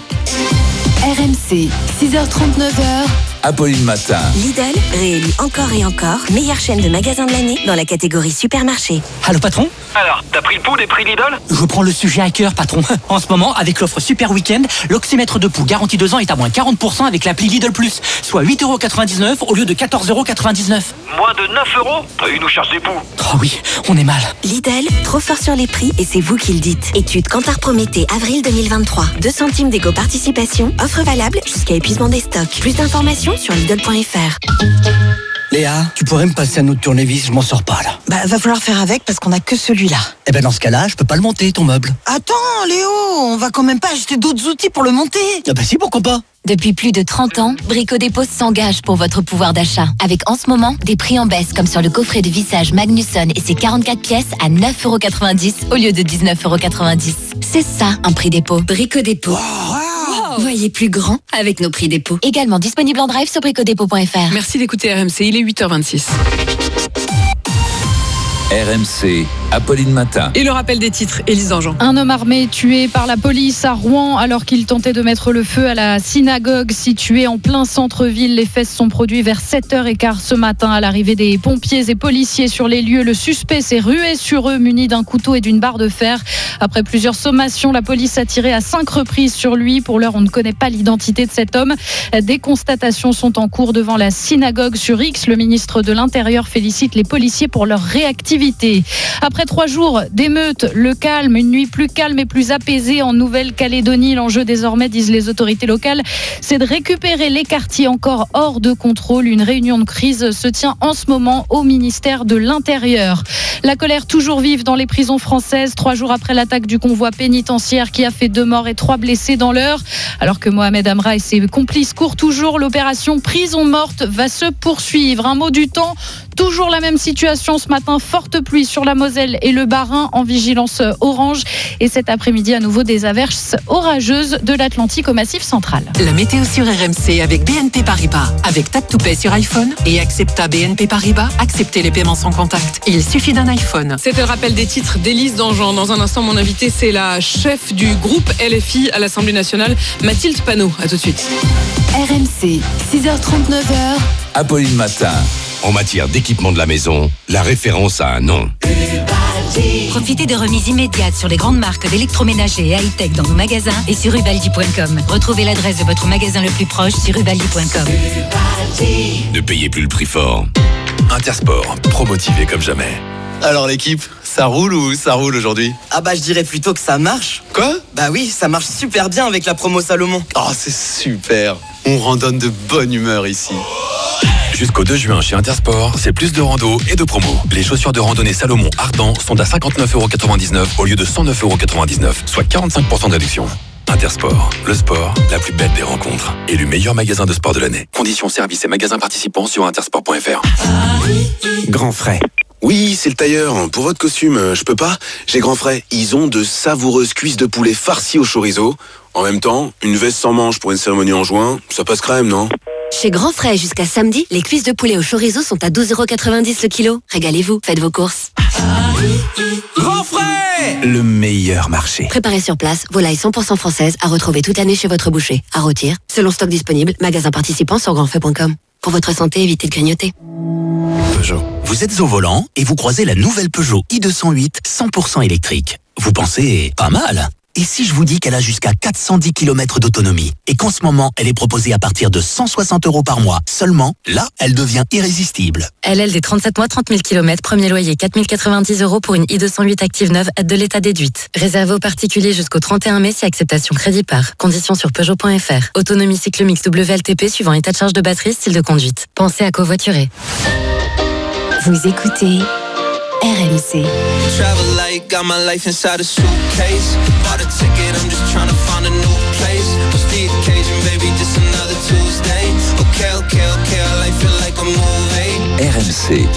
Speaker 3: R M C, six heures trente-neuf.
Speaker 8: Apolline Matin.
Speaker 11: Lidl, réélu encore et encore, meilleure chaîne de magasins de l'année dans la catégorie supermarché.
Speaker 12: Allô patron?
Speaker 13: Alors, t'as pris le pouls des prix Lidl?
Speaker 12: Je prends le sujet à cœur patron. En ce moment, avec l'offre Super Week-end, l'oxymètre de pouls garanti deux ans est à moins quarante pour cent avec l'appli Lidl Plus, soit huit euros quatre-vingt-dix-neuf au lieu de quatorze euros quatre-vingt-dix-neuf.
Speaker 13: Moins de neuf euros? Ils nous cherchent des poux.
Speaker 12: Oh oui, on est mal.
Speaker 11: Lidl, trop fort sur les prix et c'est vous qui le dites. Étude Kantar Prométhée, avril deux mille vingt-trois. deux centimes d'éco-participation, offre valable jusqu'à épuisement des stocks. Plus d'informations sur Lidl point F R.
Speaker 12: Léa, tu pourrais me passer un autre tournevis, je m'en sors pas là.
Speaker 14: Bah va falloir faire avec parce qu'on a que celui-là.
Speaker 12: Eh ben dans ce cas-là, je peux pas le monter ton meuble.
Speaker 14: Attends Léo, on va quand même pas acheter d'autres outils pour le monter.
Speaker 12: Ah bah si, pourquoi pas.
Speaker 3: Depuis plus de trente ans, Brico Dépôt s'engage pour votre pouvoir d'achat. Avec en ce moment des prix en baisse comme sur le coffret de vissage Magnusson et ses quarante-quatre pièces à neuf euros quatre-vingt-dix au lieu de dix-neuf euros quatre-vingt-dix. C'est ça un prix dépôt. Brico Dépôt. Wow. Voyez plus grand avec nos prix dépôt. Également disponible en drive sur bricodépôt point F R.
Speaker 5: Merci d'écouter R M C, il est huit heures vingt-six.
Speaker 8: R M C, Apolline Matin.
Speaker 5: Et le rappel des titres, Élise Dangean.
Speaker 9: Un homme armé tué par la police à Rouen alors qu'il tentait de mettre le feu à la synagogue située en plein centre-ville. Les faits se sont produits vers sept heures quinze ce matin. À l'arrivée des pompiers et policiers sur les lieux, le suspect s'est rué sur eux muni d'un couteau et d'une barre de fer. Après plusieurs sommations, la police a tiré à cinq reprises sur lui. Pour l'heure, on ne connaît pas l'identité de cet homme. Des constatations sont en cours devant la synagogue sur X. Le ministre de l'Intérieur félicite les policiers pour leur réactivité. Après trois jours d'émeutes, le calme, une nuit plus calme et plus apaisée en Nouvelle-Calédonie. L'enjeu désormais, disent les autorités locales, c'est de récupérer les quartiers encore hors de contrôle. Une réunion de crise se tient en ce moment au ministère de l'Intérieur. La colère toujours vive dans les prisons françaises, trois jours après l'attaque du convoi pénitentiaire qui a fait deux morts et trois blessés dans l'heure. Alors que Mohamed Amra et ses complices courent toujours, l'opération Prison Morte va se poursuivre. Un mot du temps, toujours la même situation ce matin, forte pluie sur la Moselle et le Bas-Rhin en vigilance orange. Et cet après-midi, à nouveau, des averses orageuses de l'Atlantique au Massif central.
Speaker 15: La météo sur R M C avec B N P Paribas. Avec Tap to Pay sur iPhone et Accepta B N P Paribas, acceptez les paiements sans contact. Il suffit d'un iPhone.
Speaker 5: C'était le rappel des titres d'Élise Dangean. Dans un instant, mon invité, c'est la chef du groupe L F I à l'Assemblée nationale, Mathilde Panot. À tout de suite.
Speaker 3: R M C, six heures trente-neuf.
Speaker 8: Apolline Matin.
Speaker 1: En matière d'équipement de la maison, la référence a un nom.
Speaker 11: Profitez de remises immédiates sur les grandes marques d'électroménager et high-tech dans nos magasins et sur ubaldi point com. Retrouvez l'adresse de votre magasin le plus proche sur ubaldi point com.
Speaker 1: Ne payez plus le prix fort.
Speaker 16: Intersport, pro-motivé comme jamais.
Speaker 28: Alors l'équipe, ça roule ou ça roule aujourd'hui?
Speaker 29: Ah bah je dirais plutôt que ça marche.
Speaker 28: Quoi?
Speaker 29: Bah oui, ça marche super bien avec la promo Salomon.
Speaker 28: Oh c'est super, on randonne de bonne humeur ici.
Speaker 16: Jusqu'au deux juin chez Intersport, c'est plus de rando et de promo. Les chaussures de randonnée Salomon Ardent sont à cinquante-neuf euros quatre-vingt-dix-neuf au lieu de cent neuf euros quatre-vingt-dix-neuf, soit quarante-cinq pour cent de réduction. Intersport, le sport, la plus belle des rencontres. Élu meilleur magasin de sport de l'année. Conditions, services et magasins participants sur intersport point F R.
Speaker 30: Grand Frais. Oui, c'est le tailleur. Pour votre costume, je peux pas. J'ai Grand Frais. Ils ont de savoureuses cuisses de poulet farcies au chorizo. En même temps, une veste sans manches pour une cérémonie en juin, ça passe crème, non?
Speaker 11: Chez Grand Frais, jusqu'à samedi, les cuisses de poulet au chorizo sont à douze euros quatre-vingt-dix le kilo. Régalez-vous, faites vos courses.
Speaker 30: Grand Frais!
Speaker 17: Ouais, le meilleur marché.
Speaker 11: Préparé sur place, volaille cent pour cent française à retrouver toute l'année chez votre boucher. À rôtir, selon stock disponible, magasin participant sur grandfait point com. Pour votre santé, évitez de grignoter.
Speaker 17: Peugeot. Vous êtes au volant et vous croisez la nouvelle Peugeot i deux cent huit cent pour cent électrique. Vous pensez, pas mal. Et si je vous dis qu'elle a jusqu'à quatre cent dix kilomètres d'autonomie et qu'en ce moment, elle est proposée à partir de cent soixante euros par mois seulement, là, elle devient irrésistible.
Speaker 18: L L D trente-sept mois, trente mille kilomètres, premier loyer quatre mille quatre-vingt-dix euros pour une i deux cent huit active neuve, aide de l'État déduite. Réservé aux particuliers jusqu'au trente et un mai si acceptation crédit par. Conditions sur Peugeot point F R. Autonomie cycle mix W L T P suivant état de charge de batterie, style de conduite. Pensez à covoiturer.
Speaker 3: Vous écoutez R M C.
Speaker 19: Travel light, got my life inside a suitcase. Bought a ticket, I'm just trying to find a new place. What's the occasion, baby? Just another Tuesday. Okay, okay, okay, I like feel like a movie.
Speaker 8: R M C.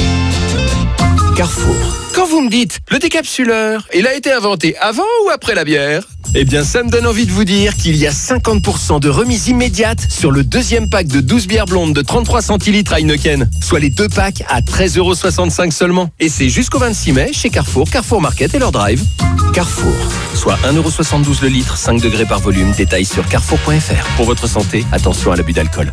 Speaker 8: Carrefour.
Speaker 20: Quand vous me dites, le décapsuleur, il a été inventé avant ou après la bière ? Eh bien, ça me donne envie de vous dire qu'il y a cinquante pour cent de remise immédiate sur le deuxième pack de douze bières blondes de trente-trois centilitres Heineken, soit les deux packs à treize euros soixante-cinq seulement. Et c'est jusqu'au vingt-six mai chez Carrefour, Carrefour Market et leur drive. Carrefour, soit un euro soixante-douze le litre, cinq degrés par volume, détail sur carrefour point F R. Pour votre santé, attention à l'abus d'alcool.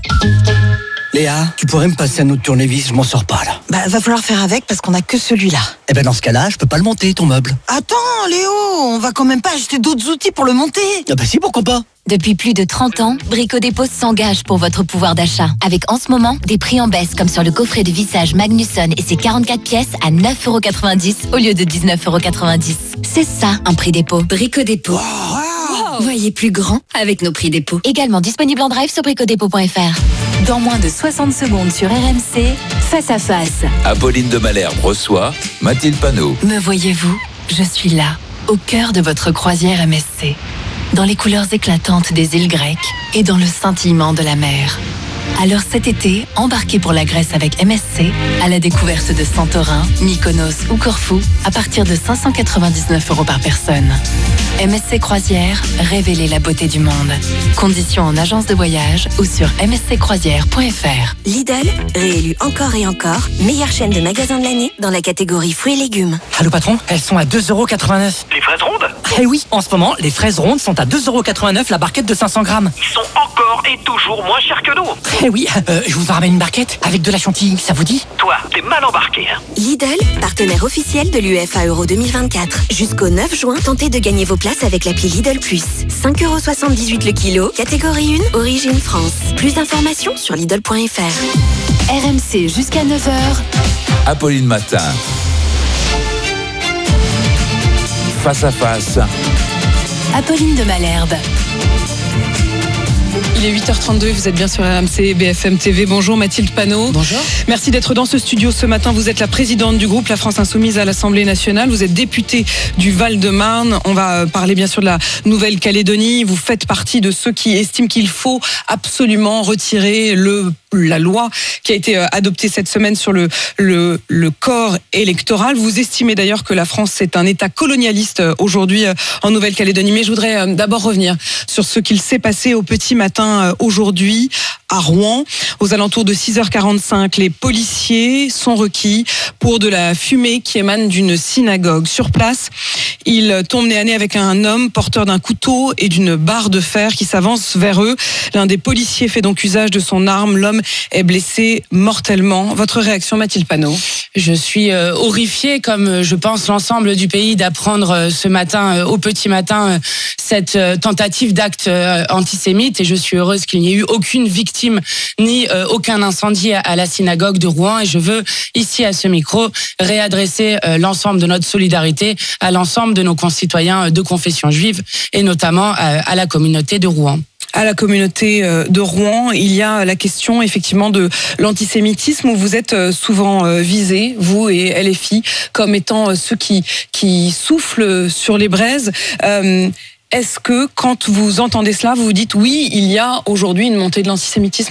Speaker 21: Léa, tu pourrais me passer un autre tournevis, je m'en sors pas là.
Speaker 14: Bah, va falloir faire avec parce qu'on a que celui-là.
Speaker 21: Eh ben dans ce cas-là, je peux pas le monter, ton meuble.
Speaker 14: Attends, Léo, on va quand même pas acheter d'autres outils pour le monter.
Speaker 21: Ah bah si, pourquoi pas.
Speaker 3: Depuis plus de trente ans, Brico Dépôt s'engage pour votre pouvoir d'achat. Avec en ce moment des prix en baisse comme sur le coffret de vissage Magnusson et ses quarante-quatre pièces à neuf euros quatre-vingt-dix au lieu de dix-neuf euros quatre-vingt-dix. C'est ça un prix dépôt. Brico Dépôt. Wow. Voyez plus grand avec nos prix dépôt. Également disponible en drive sur bricodépôt point F R. Dans moins de soixante secondes sur R M C, face à face.
Speaker 8: Apolline de Malherbe reçoit Mathilde Panot.
Speaker 3: Me voyez-vous ? Je suis là, au cœur de votre croisière M S C. Dans les couleurs éclatantes des îles grecques et dans le scintillement de la mer. Alors cet été, embarquez pour la Grèce avec M S C à la découverte de Santorin, Mykonos ou Corfou à partir de cinq cent quatre-vingt-dix-neuf euros par personne. M S C Croisière, révélez la beauté du monde. Conditions en agence de voyage ou sur m s c croisière point F R.
Speaker 11: Lidl, réélu encore et encore, meilleure chaîne de magasins de l'année dans la catégorie fruits et légumes.
Speaker 12: Allô patron, elles sont à deux euros quatre-vingt-neuf.
Speaker 13: Les fraises rondes ?
Speaker 12: Eh oui, en ce moment, les fraises rondes sont à deux euros quatre-vingt-neuf la barquette de cinq cents grammes.
Speaker 13: Ils sont encore et toujours moins chers que nous.
Speaker 12: Eh oui, euh, je vous en ramène une barquette avec de la chantilly, ça vous dit ?
Speaker 13: Toi, t'es mal embarqué. Hein.
Speaker 11: Lidl, partenaire officiel de l'U E F A Euro deux mille vingt-quatre. Jusqu'au neuf juin, tentez de gagner vos places avec l'appli Lidl Plus. cinq euros soixante-dix-huit le kilo, catégorie un, origine France. Plus d'informations sur Lidl point F R.
Speaker 3: R M C jusqu'à neuf heures.
Speaker 8: Apolline Matin. Face à face.
Speaker 3: Apolline de Malherbe.
Speaker 5: Il est huit heures trente-deux, vous êtes bien sur R M C, B F M T V. Bonjour Mathilde Panot.
Speaker 14: Bonjour.
Speaker 5: Merci d'être dans ce studio ce matin. Vous êtes la présidente du groupe La France Insoumise à l'Assemblée nationale. Vous êtes députée du Val-de-Marne. On va parler bien sûr de la Nouvelle-Calédonie. Vous faites partie de ceux qui estiment qu'il faut absolument retirer le la loi qui a été adoptée cette semaine sur le, le, le corps électoral. Vous estimez d'ailleurs que la France est un État colonialiste aujourd'hui en Nouvelle-Calédonie. Mais je voudrais d'abord revenir sur ce qu'il s'est passé au petit matin aujourd'hui à Rouen. Aux alentours de six heures quarante-cinq, les policiers sont requis pour de la fumée qui émane d'une synagogue. Sur place, ils tombent nez à nez avec un homme porteur d'un couteau et d'une barre de fer qui s'avance vers eux. L'un des policiers fait donc usage de son arme. L'homme est blessé mortellement. Votre réaction, Mathilde Panot ?
Speaker 23: Je suis euh, horrifiée, comme je pense l'ensemble du pays, d'apprendre euh, ce matin, euh, au petit matin, euh, cette euh, tentative d'acte euh, antisémite. Et je suis heureuse qu'il n'y ait eu aucune victime ni euh, aucun incendie à, à la synagogue de Rouen. Et je veux, ici à ce micro, réadresser euh, l'ensemble de notre solidarité à l'ensemble de nos concitoyens de confession juive et notamment euh, à la communauté de Rouen.
Speaker 5: À la communauté de Rouen, il y a la question effectivement de l'antisémitisme où vous êtes souvent visés, vous et L F I, comme étant ceux qui, qui soufflent sur les braises. Euh, est-ce que quand vous entendez cela, vous vous dites oui, il y a aujourd'hui une montée de l'antisémitisme en France ?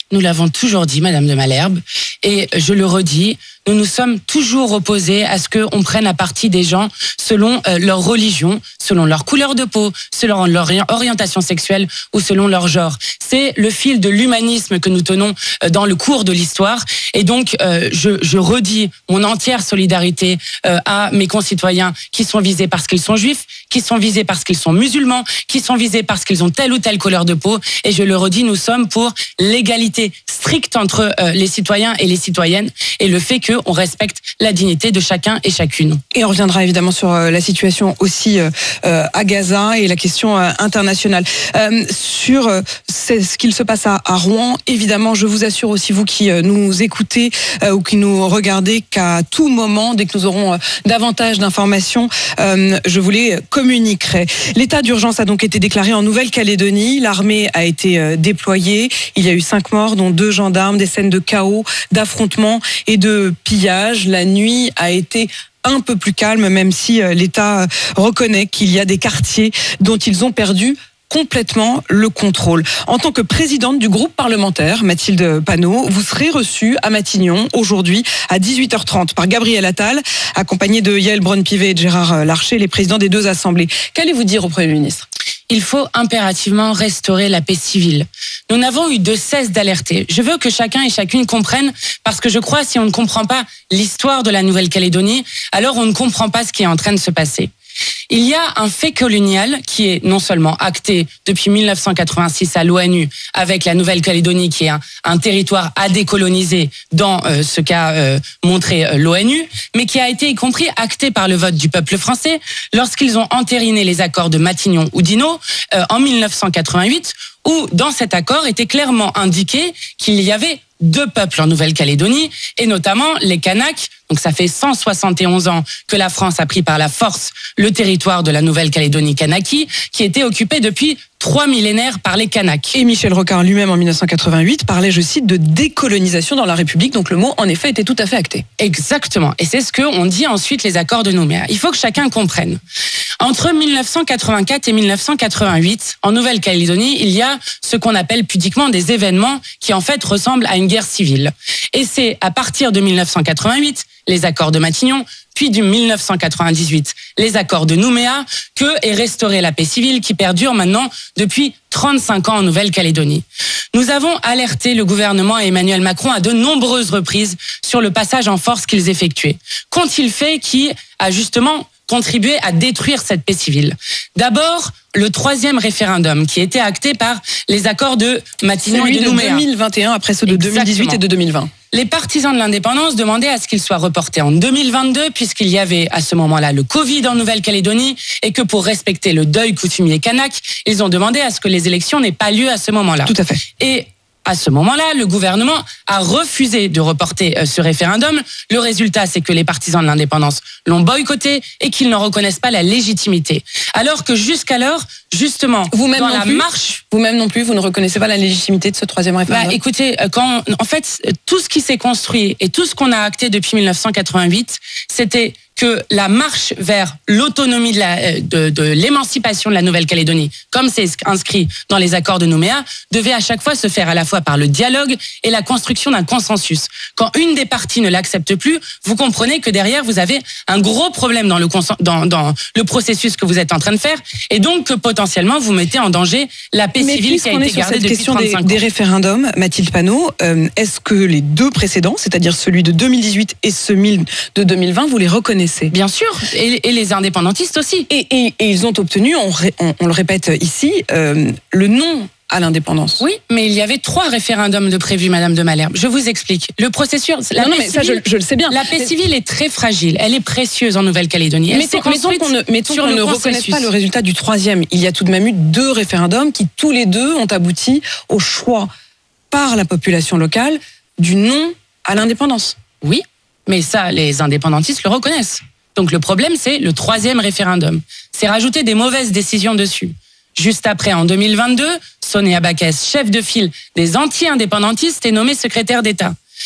Speaker 23: nous l'avons toujours dit, Madame de Malherbe, et je le redis, nous nous sommes toujours opposés à ce qu'on prenne à partie des gens selon euh, leur religion, selon leur couleur de peau, selon leur orientation sexuelle ou selon leur genre. C'est le fil de l'humanisme que nous tenons euh, dans le cours de l'histoire. Et donc, euh, je, je redis mon entière solidarité euh, à mes concitoyens qui sont visés parce qu'ils sont juifs, qui sont visés parce qu'ils sont musulmans, qui sont visés parce qu'ils ont telle ou telle couleur de peau. Et je le redis, nous sommes pour l'égalité stricte entre euh, les citoyens et les citoyennes et le fait qu'on respecte la dignité de chacun et chacune.
Speaker 5: Et on reviendra évidemment sur euh, la situation aussi euh, à Gaza et la question euh, internationale. Euh, sur euh, ce qu'il se passe à, à Rouen, évidemment, je vous assure aussi, vous qui euh, nous écoutez euh, ou qui nous regardez, qu'à tout moment, dès que nous aurons euh, davantage d'informations, euh, je vous les communiquerai. L'état d'urgence a donc été déclaré en Nouvelle-Calédonie. L'armée a été euh, déployée. Il y a eu cinq morts, dont deux gendarmes, des scènes de chaos, d'affrontements et de pillage. La nuit a été un peu plus calme, même si l'État reconnaît qu'il y a des quartiers dont ils ont perdu complètement le contrôle. En tant que présidente du groupe parlementaire, Mathilde Panot, vous serez reçue à Matignon aujourd'hui à dix-huit heures trente par Gabriel Attal, accompagné de Yael Braun-Pivet et de Gérard Larcher, les présidents des deux assemblées. Qu'allez-vous dire au Premier ministre ?
Speaker 23: Il faut impérativement restaurer la paix civile. Nous n'avons eu de cesse d'alerter. Je veux que chacun et chacune comprenne, parce que je crois si on ne comprend pas l'histoire de la Nouvelle-Calédonie, alors on ne comprend pas ce qui est en train de se passer. Il y a un fait colonial qui est non seulement acté depuis mille neuf cent quatre-vingt-six à l'ONU avec la Nouvelle-Calédonie qui est un, un territoire à décoloniser dans euh, ce qu'a euh, montré euh, l'ONU, mais qui a été y compris acté par le vote du peuple français lorsqu'ils ont entériné les accords de Matignon-Oudinot euh, en mille neuf cent quatre-vingt-huit, où dans cet accord était clairement indiqué qu'il y avait deux peuples en Nouvelle-Calédonie, et notamment les Kanaks. Donc ça fait cent soixante et onze ans que la France a pris par la force le territoire de la Nouvelle-Calédonie kanaki, qui était occupé depuis trois millénaires par les Kanaks.
Speaker 5: Et Michel Rocard lui-même en mille neuf cent quatre-vingt-huit parlait, je cite, de décolonisation dans la République, donc le mot en effet était tout à fait acté.
Speaker 23: Exactement, et c'est ce qu'on dit ensuite les accords de Nouméa. Il faut que chacun comprenne. Entre mille neuf cent quatre-vingt-quatre et mille neuf cent quatre-vingt-huit, en Nouvelle-Calédonie, il y a ce qu'on appelle pudiquement des événements qui en fait ressemblent à une guerre civile. Et c'est à partir de mille neuf cent quatre-vingt-huit, les accords de Matignon, puis du mille neuf cent quatre-vingt-dix-huit, les accords de Nouméa, que est restaurée la paix civile qui perdure maintenant depuis trente-cinq ans en Nouvelle-Calédonie. Nous avons alerté le gouvernement et Emmanuel Macron à de nombreuses reprises sur le passage en force qu'ils effectuaient. Qu'ont-ils fait qui a justement contribué à détruire cette paix civile? D'abord, le troisième référendum qui était acté par les accords de Matignon
Speaker 5: Celui
Speaker 23: et de, de
Speaker 5: Nouméa. deux mille vingt et un après ceux de Exactement. deux mille dix-huit et de deux mille vingt.
Speaker 23: Les partisans de l'indépendance demandaient à ce qu'il soit reporté en deux mille vingt-deux, puisqu'il y avait à ce moment-là le Covid en Nouvelle-Calédonie, et que pour respecter le deuil coutumier kanak, ils ont demandé à ce que les élections n'aient pas lieu à ce moment-là.
Speaker 5: Tout à fait.
Speaker 23: Et à ce moment-là, le gouvernement a refusé de reporter ce référendum. Le résultat, c'est que les partisans de l'indépendance l'ont boycotté et qu'ils n'en reconnaissent pas la légitimité. Alors que jusqu'alors, justement,
Speaker 5: vous-même
Speaker 23: dans
Speaker 5: non
Speaker 23: la
Speaker 5: plus,
Speaker 23: marche...
Speaker 5: Vous-même non plus, vous ne reconnaissez pas la légitimité de ce troisième référendum?
Speaker 23: Bah, écoutez, quand, en fait, tout ce qui s'est construit et tout ce qu'on a acté depuis mille neuf cent quatre-vingt-huit, c'était que la marche vers l'autonomie de, la, de, de l'émancipation de la Nouvelle-Calédonie, comme c'est inscrit dans les accords de Nouméa, devait à chaque fois se faire à la fois par le dialogue et la construction d'un consensus. Quand une des parties ne l'accepte plus, vous comprenez que derrière, vous avez un gros problème dans le, dans, dans le processus que vous êtes en train de faire, et donc que potentiellement, vous mettez en danger la paix
Speaker 5: Mais
Speaker 23: civile qui a été gardée depuis
Speaker 5: question
Speaker 23: trente-cinq ans.
Speaker 5: Des, des référendums, Mathilde Panot, euh, est-ce que les deux précédents, c'est-à-dire celui de deux mille dix-huit et celui de deux mille vingt, vous les reconnaissez?
Speaker 23: Bien sûr, et, et les indépendantistes aussi.
Speaker 5: Et, et, et ils ont obtenu, on, on, on le répète ici, euh, le non à l'indépendance.
Speaker 23: Oui, mais il y avait trois référendums de prévus, Madame de Malherbe. Je vous explique. Le processus... La
Speaker 5: non, non,
Speaker 23: paix
Speaker 5: mais ça,
Speaker 23: civile,
Speaker 5: je, je le sais bien.
Speaker 23: La paix civile est très fragile. Elle est précieuse en Nouvelle-Calédonie. Elle
Speaker 5: Mettons, mettons qu'on ne, mettons qu'on ne reconnaisse pas le résultat du troisième. Il y a tout de même eu deux référendums qui, tous les deux, ont abouti au choix par la population locale du non à l'indépendance.
Speaker 23: Oui, mais ça, les indépendantistes le reconnaissent. Donc le problème, c'est le troisième référendum. C'est rajouter des mauvaises décisions dessus. Juste après, en deux mille vingt-deux, Sonia Backès, chef de file des anti-indépendantistes, est nommée secrétaire d'État.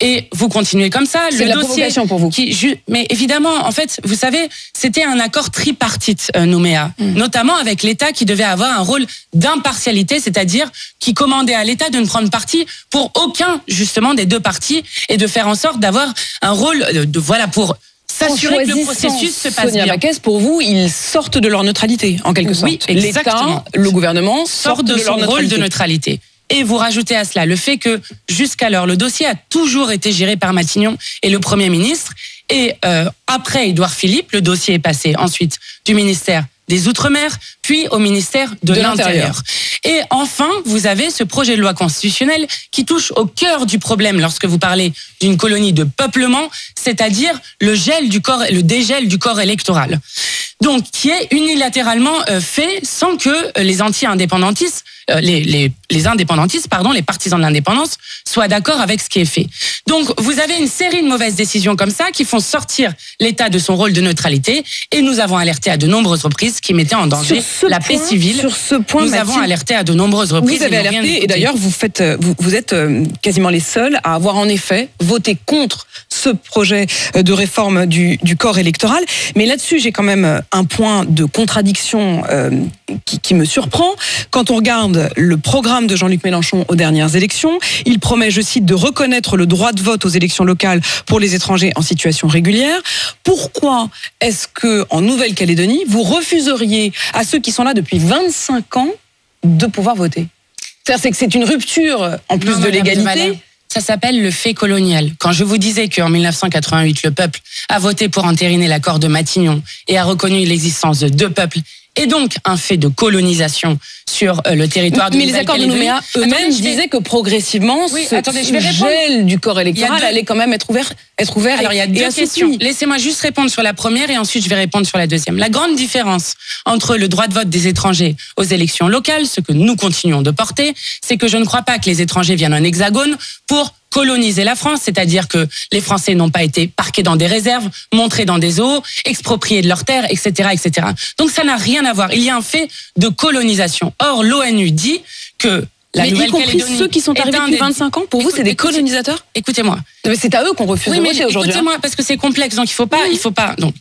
Speaker 23: Et vous continuez comme ça.
Speaker 5: C'est
Speaker 23: le
Speaker 5: de la
Speaker 23: dossier
Speaker 5: provocation pour vous.
Speaker 23: Qui, ju- mais évidemment, en fait, vous savez, c'était un accord tripartite, euh, Nouméa, mm. notamment avec l'État qui devait avoir un rôle d'impartialité, c'est-à-dire qui commandait à l'État de ne prendre parti pour aucun, justement, des deux partis et de faire en sorte d'avoir un rôle de, de voilà, pour s'assurer que le processus se passe
Speaker 5: Sonia
Speaker 23: bien.
Speaker 5: Baquès, pour vous, ils sortent de leur neutralité, en quelque
Speaker 23: Oui,
Speaker 5: sorte.
Speaker 23: exactement.
Speaker 5: L'État, le gouvernement
Speaker 23: sortent de,
Speaker 5: de
Speaker 23: son
Speaker 5: leur
Speaker 23: rôle
Speaker 5: neutralité.
Speaker 23: de neutralité. Et vous rajoutez à cela le fait que jusqu'alors, le dossier a toujours été géré par Matignon et le Premier ministre. Et euh, après Édouard Philippe, le dossier est passé ensuite du ministère des Outre-mer, puis au ministère de,
Speaker 5: De
Speaker 23: l'Intérieur.
Speaker 5: l'Intérieur.
Speaker 23: Et enfin, vous avez ce projet de loi constitutionnelle qui touche au cœur du problème lorsque vous parlez d'une colonie de peuplement, c'est-à-dire le gel du corps, le dégel du corps électoral. Donc, qui est unilatéralement euh, fait sans que euh, les anti-indépendantistes, euh, les, les, les indépendantistes, pardon, les partisans de l'indépendance, soient d'accord avec ce qui est fait. Donc, vous avez une série de mauvaises décisions comme ça qui font sortir l'État de son rôle de neutralité. Et nous avons alerté à de nombreuses reprises qui mettaient en danger la paix
Speaker 5: point,
Speaker 23: civile.
Speaker 5: Sur ce point,
Speaker 23: nous
Speaker 5: Mathilde,
Speaker 23: avons alerté à de nombreuses reprises.
Speaker 5: Vous avez
Speaker 23: et n'ont rien
Speaker 5: alerté,
Speaker 23: écouté.
Speaker 5: et d'ailleurs, vous, faites, vous, vous êtes quasiment les seuls à avoir en effet voté contre ce projet de réforme du, du corps électoral. Mais là-dessus, j'ai quand même un point de contradiction euh, qui, qui me surprend. Quand on regarde le programme de Jean-Luc Mélenchon aux dernières élections, il promet, je cite, de reconnaître le droit de vote aux élections locales pour les étrangers en situation régulière. Pourquoi est-ce que en Nouvelle-Calédonie, vous refuseriez à ceux qui sont là depuis vingt-cinq ans de pouvoir voter? C'est-à-dire que c'est une rupture en plus
Speaker 23: Non,
Speaker 5: de
Speaker 23: Madame
Speaker 5: l'égalité.
Speaker 23: Valère, ça s'appelle le fait colonial. Quand je vous disais qu'en mille neuf cent quatre-vingt-huit, le peuple a voté pour entériner l'accord de Matignon et a reconnu l'existence de deux peuples, et donc un fait de colonisation sur euh, le territoire de
Speaker 5: Mais les accords de Nouméa eux-mêmes disaient que progressivement,
Speaker 23: Oui,
Speaker 5: ce,
Speaker 23: attendez, je
Speaker 5: ce
Speaker 23: vais répondre.
Speaker 5: gel du corps électoral
Speaker 23: deux-
Speaker 5: allait quand même être ouvert, être ouvert.
Speaker 23: Alors,
Speaker 5: et,
Speaker 23: il y a
Speaker 5: et
Speaker 23: deux
Speaker 5: assoupli.
Speaker 23: questions. Laissez-moi juste répondre sur la première et ensuite je vais répondre sur la deuxième. La grande différence entre le droit de vote des étrangers aux élections locales, ce que nous continuons de porter, c'est que je ne crois pas que les étrangers viennent en hexagone pour coloniser la France, c'est-à-dire que les Français n'ont pas été parqués dans des réserves, montrés dans des eaux, expropriés de leurs terres, et cetera, et cetera. Donc ça n'a rien à voir. Il y a un fait de colonisation. Or, l'ONU dit que la
Speaker 5: Mais y compris
Speaker 23: Nouvelle-Calédonie
Speaker 5: ceux qui sont
Speaker 23: est
Speaker 5: arrivés
Speaker 23: un
Speaker 5: depuis
Speaker 23: des-
Speaker 5: vingt-cinq ans, pour vous, c'est des
Speaker 23: Écoutez-
Speaker 5: colonisateurs?
Speaker 23: Écoutez-moi.
Speaker 5: Mais c'est à eux qu'on refuse
Speaker 23: Oui,
Speaker 5: de
Speaker 23: mais
Speaker 5: voter aujourd'hui.
Speaker 23: écoutez-moi, parce que c'est complexe, donc il faut pas, il faut pas. Donc,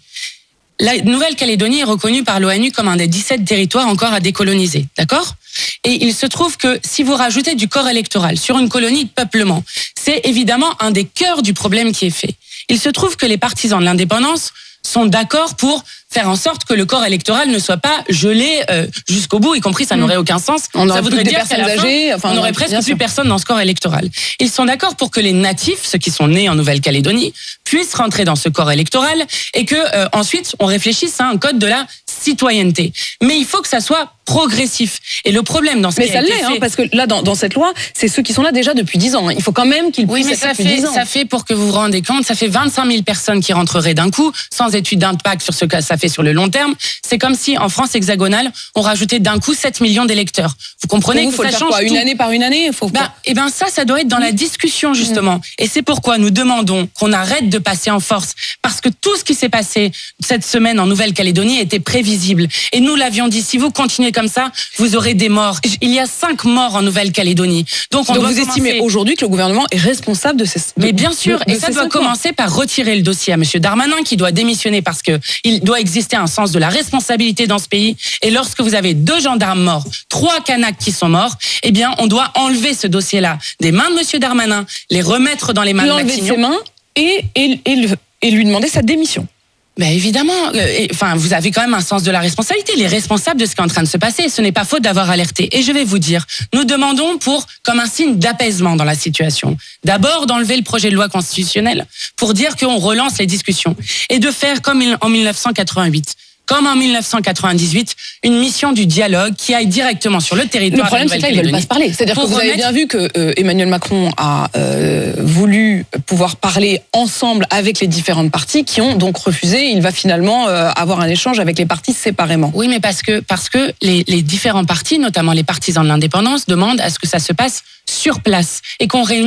Speaker 23: la Nouvelle-Calédonie est reconnue par l'ONU comme un des dix-sept territoires encore à décoloniser, d'accord? Et il se trouve que si vous rajoutez du corps électoral sur une colonie de peuplement, c'est évidemment un des cœurs du problème qui est fait. Il se trouve que les partisans de l'indépendance sont d'accord pour faire en sorte que le corps électoral ne soit pas gelé euh, jusqu'au bout, y compris ça n'aurait aucun sens.
Speaker 5: On
Speaker 23: ça
Speaker 5: aurait
Speaker 23: voudrait
Speaker 5: plus que des
Speaker 23: dire qu'à la
Speaker 5: personnes
Speaker 23: fin,
Speaker 5: âgées, enfin,
Speaker 23: on aurait
Speaker 5: bien
Speaker 23: presque
Speaker 5: sûr.
Speaker 23: plus personne dans ce corps électoral. Ils sont d'accord pour que les natifs, ceux qui sont nés en Nouvelle-Calédonie, puissent rentrer dans ce corps électoral et que euh, ensuite on réfléchisse à un code de la citoyenneté. Mais il faut que ça soit progressif. Et le problème dans ce
Speaker 5: Mais
Speaker 23: qui
Speaker 5: ça
Speaker 23: a été
Speaker 5: l'est, hein,
Speaker 23: fait-
Speaker 5: parce que là, dans, dans cette loi, c'est ceux qui sont là déjà depuis dix ans. hein. Il faut quand même qu'ils
Speaker 23: Oui,
Speaker 5: puissent
Speaker 23: mais
Speaker 5: être
Speaker 23: ça
Speaker 5: là depuis
Speaker 23: fait,
Speaker 5: dix ans.
Speaker 23: ça fait, pour que vous vous rendez compte, ça fait vingt-cinq mille personnes qui rentreraient d'un coup, sans étude d'impact sur ce que ça fait sur le long terme. C'est comme si, en France hexagonale, on rajoutait d'un coup sept millions d'électeurs. Vous comprenez
Speaker 5: Pour vous,
Speaker 23: que
Speaker 5: faut
Speaker 23: ça
Speaker 5: le faire
Speaker 23: change
Speaker 5: quoi,
Speaker 23: tout.
Speaker 5: une année par une année faut...
Speaker 23: Bah, eh ben ça, ça doit être dans la discussion, justement. Et c'est pourquoi nous demandons qu'on arrête de passer en force. Parce que tout ce qui s'est passé cette semaine en Nouvelle-Calédonie était prévisible. Et nous l'avions dit, si vous continuez comme ça, vous aurez des morts. Il y a cinq morts en Nouvelle-Calédonie. Donc, on
Speaker 5: Donc
Speaker 23: doit
Speaker 5: vous estimez
Speaker 23: commencer-
Speaker 5: aujourd'hui que le gouvernement est responsable de ces... de-
Speaker 23: Mais bien sûr,
Speaker 5: de- de
Speaker 23: et ça
Speaker 5: ces
Speaker 23: doit
Speaker 5: cinq morts.
Speaker 23: commencer par retirer le dossier à M. Darmanin, qui doit démissionner parce que il doit exister un sens de la responsabilité dans ce pays. Et lorsque vous avez deux gendarmes morts, trois Kanaks qui sont morts, eh bien, on doit enlever ce dossier-là des mains de M. Darmanin, les remettre dans les mains de
Speaker 5: L'enlever de
Speaker 23: Matignon.
Speaker 5: ses mains et, et, et, le- et lui demander sa démission.
Speaker 23: Ben évidemment, euh, et- enfin vous avez quand même un sens de la responsabilité, les responsables de ce qui est en train de se passer. Ce n'est pas faute d'avoir alerté. Et je vais vous dire, nous demandons pour comme un signe d'apaisement dans la situation. D'abord d'enlever le projet de loi constitutionnelle pour dire qu'on relance les discussions et de faire comme il- en mille neuf cent quatre-vingt-huit. Comme en mille neuf cent quatre-vingt-dix-huit, une mission du dialogue qui aille directement sur le
Speaker 5: Le
Speaker 23: territoire
Speaker 5: problème,
Speaker 23: de
Speaker 5: c'est qu'ils ne veulent pas se parler. C'est-à-dire que
Speaker 23: Pour
Speaker 5: vous avez
Speaker 23: remettre-
Speaker 5: bien vu que euh, Emmanuel Macron a euh, voulu pouvoir parler ensemble avec les différentes parties qui ont donc refusé. Il va finalement euh, avoir un échange avec les partis séparément.
Speaker 23: Oui, mais parce que, parce que les, les différents partis, notamment les partisans de l'indépendance, demandent à ce que ça se passe sur place et qu'on réunisse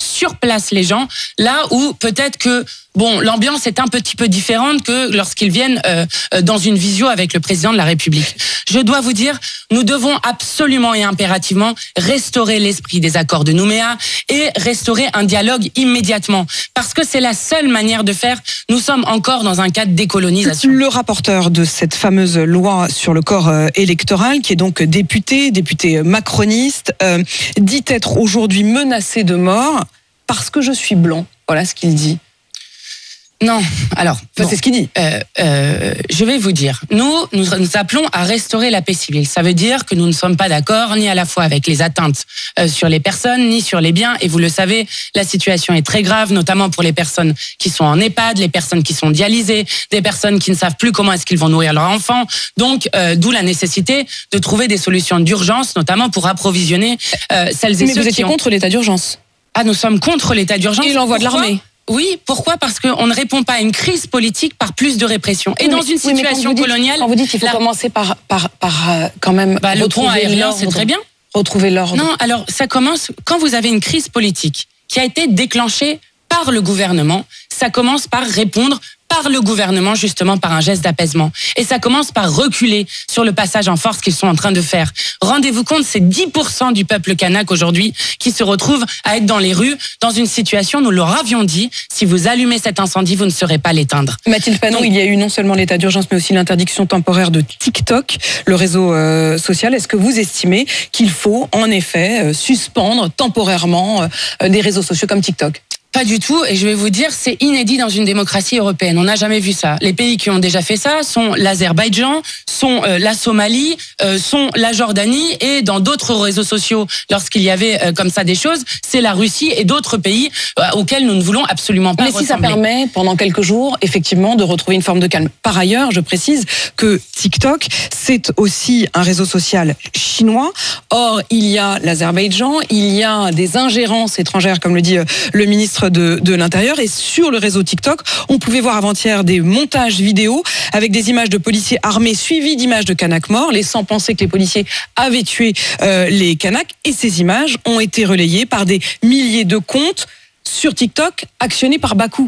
Speaker 23: sur place les gens, là où peut-être que bon, l'ambiance est un petit peu différente que lorsqu'ils viennent euh, dans une visio avec le président de la République. Je dois vous dire, nous devons absolument et impérativement restaurer l'esprit des accords de Nouméa et restaurer un dialogue immédiatement. Parce que c'est la seule manière de faire. Nous sommes encore dans un cadre de décolonisation.
Speaker 5: Le rapporteur de cette fameuse loi sur le corps euh, électoral, qui est donc député, député macroniste, euh, dit être aujourd'hui menacé de mort parce que je suis blanc. Voilà ce qu'il dit.
Speaker 23: Non, alors,
Speaker 5: enfin, bon, c'est ce qu'il dit.
Speaker 23: Euh, euh, je vais vous dire, nous, nous nous appelons à restaurer la paix civile. Ça veut dire que nous ne sommes pas d'accord ni à la fois avec les atteintes euh, sur les personnes, ni sur les biens. Et vous le savez, la situation est très grave, notamment pour les personnes qui sont en EHPAD, les personnes qui sont dialysées, des personnes qui ne savent plus comment est-ce qu'ils vont nourrir leurs enfants. Donc, euh, d'où la nécessité de trouver des solutions d'urgence, notamment pour approvisionner euh, celles et
Speaker 5: Mais
Speaker 23: ceux
Speaker 5: vous étiez
Speaker 23: qui ont...
Speaker 5: contre l'état d'urgence.
Speaker 23: Ah, nous sommes contre l'état d'urgence.
Speaker 5: Et l'envoi de l'armée.
Speaker 23: Oui, pourquoi ? Parce qu'on ne répond pas à une crise politique par plus de répression. Et
Speaker 5: oui,
Speaker 23: dans
Speaker 5: mais,
Speaker 23: une situation
Speaker 5: oui, quand
Speaker 23: coloniale...
Speaker 5: Dites, quand vous dites qu'il faut la... commencer par, par, par euh, quand même...
Speaker 23: Bah, le pont aérien, c'est très bien.
Speaker 5: Retrouver l'ordre.
Speaker 23: Non, alors ça commence quand vous avez une crise politique qui a été déclenchée par le gouvernement. Ça commence par répondre par le gouvernement, justement par un geste d'apaisement. Et ça commence par reculer sur le passage en force qu'ils sont en train de faire. Rendez-vous compte, c'est dix pour cent du peuple kanak aujourd'hui qui se retrouve à être dans les rues, dans une situation, nous leur avions dit, si vous allumez cet incendie, vous ne saurez pas l'éteindre.
Speaker 5: Mathilde Panot, Donc, il y a eu non seulement l'état d'urgence, mais aussi l'interdiction temporaire de TikTok, le réseau euh, social. Est-ce que vous estimez qu'il faut, en effet, euh, suspendre temporairement euh, des réseaux sociaux comme TikTok ?
Speaker 23: Pas du tout, et je vais vous dire, c'est inédit dans une démocratie européenne. On n'a jamais vu ça. Les pays qui ont déjà fait ça sont l'Azerbaïdjan, sont euh, la Somalie, euh, sont la Jordanie, et dans d'autres réseaux sociaux, lorsqu'il y avait euh, comme ça des choses, c'est la Russie et d'autres pays euh, auxquels nous ne voulons absolument pas
Speaker 5: Mais
Speaker 23: ressembler.
Speaker 5: si ça permet, pendant quelques jours, effectivement, de retrouver une forme de calme. Par ailleurs, je précise que TikTok, c'est aussi un réseau social chinois. Or, il y a l'Azerbaïdjan, il y a des ingérences étrangères, comme le dit euh, le ministre De, de l'Intérieur, et sur le réseau TikTok, on pouvait voir avant-hier des montages vidéo avec des images de policiers armés suivies d'images de Kanaks morts, laissant penser que les policiers avaient tué euh, les Kanaks, et ces images ont été relayées par des milliers de comptes sur TikTok actionnés par Bakou.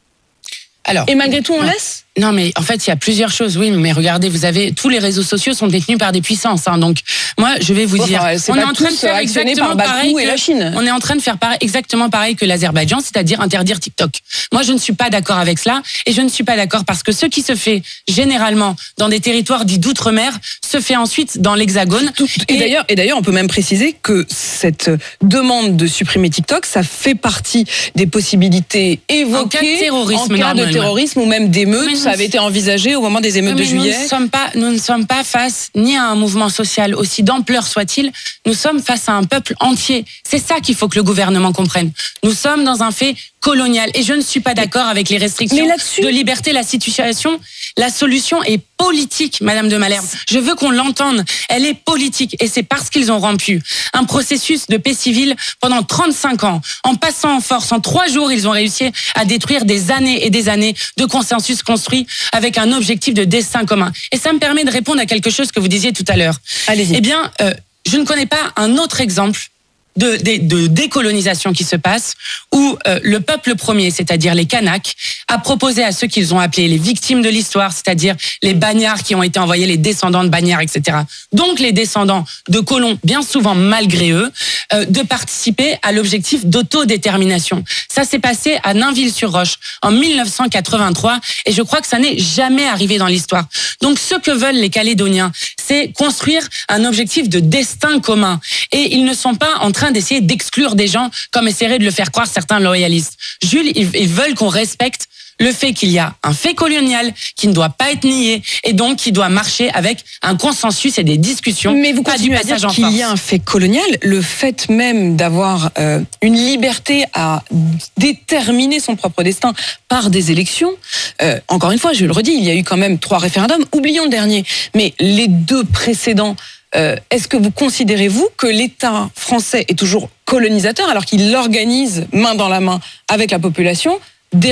Speaker 23: Alors,
Speaker 5: et malgré tout, on
Speaker 23: non.
Speaker 5: laisse ?
Speaker 23: Non, mais en fait, il y a plusieurs choses. Oui, mais regardez, vous avez tous les réseaux sociaux sont détenus par des puissances. Hein, donc, moi, je vais vous
Speaker 5: enfin,
Speaker 23: dire,
Speaker 5: on
Speaker 23: est en train de faire exactement pareil
Speaker 5: et
Speaker 23: que
Speaker 5: la Chine.
Speaker 23: On est en train de faire pareil, exactement pareil que l'Azerbaïdjan, c'est-à-dire interdire TikTok. Moi, je ne suis pas d'accord avec cela, et je ne suis pas d'accord parce que ce qui se fait généralement dans des territoires dits d'outre-mer se fait ensuite dans l'Hexagone.
Speaker 5: Tout, et, et d'ailleurs, et d'ailleurs, on peut même préciser que cette demande de supprimer TikTok, ça fait partie des possibilités évoquées
Speaker 23: en cas de terrorisme,
Speaker 5: en cas de terrorisme ou même d'émeutes. Ça avait été envisagé au moment des émeutes
Speaker 23: mais
Speaker 5: de juillet.
Speaker 23: Nous ne sommes pas, nous ne sommes pas face ni à un mouvement social aussi d'ampleur soit-il. Nous sommes face à un peuple entier. C'est ça qu'il faut que le gouvernement comprenne. Nous sommes dans un fait colonial et je ne suis pas d'accord avec les restrictions de liberté. La situation, la solution est politique, Madame de Malherbe. Je veux qu'on l'entende. Elle est politique et c'est parce qu'ils ont rompu un processus de paix civile pendant trente-cinq ans. En passant en force, en trois jours, ils ont réussi à détruire des années et des années de consensus construit avec un objectif de destin commun. Et ça me permet de répondre à quelque chose que vous disiez tout à l'heure.
Speaker 5: Allez-y.
Speaker 23: Eh bien, euh, je ne connais pas un autre exemple de, de, de décolonisation qui se passe où euh, le peuple premier, c'est-à-dire les Kanaks, a proposé à ceux qu'ils ont appelés les victimes de l'histoire, c'est-à-dire les bagnards qui ont été envoyés, les descendants de bagnards, et cetera. Donc les descendants de colons, bien souvent malgré eux, euh, de participer à l'objectif d'autodétermination. Ça s'est passé à Nainville-sur-Roche en mille neuf cent quatre-vingt-trois et je crois que ça n'est jamais arrivé dans l'histoire. Donc ce que veulent les Calédoniens, c'est construire un objectif de destin commun. Et ils ne sont pas en train d'essayer d'exclure des gens comme essaieraient de le faire croire certains loyalistes. Jules, ils, ils veulent qu'on respecte le fait qu'il y a un fait colonial qui ne doit pas être nié et donc qui doit marcher avec un consensus et des discussions.
Speaker 5: Mais vous
Speaker 23: pas
Speaker 5: continuez
Speaker 23: du
Speaker 5: à dire
Speaker 23: passage en
Speaker 5: qu'il
Speaker 23: force.
Speaker 5: y a un fait colonial, le fait même d'avoir euh, une liberté à déterminer son propre destin par des élections. Euh, encore une fois, je le redis, il y a eu quand même trois référendums. Oublions le dernier, mais les deux précédents. Euh, est-ce que vous considérez, vous, que l'État français est toujours colonisateur alors qu'il organise main dans la main avec la population des référendums ?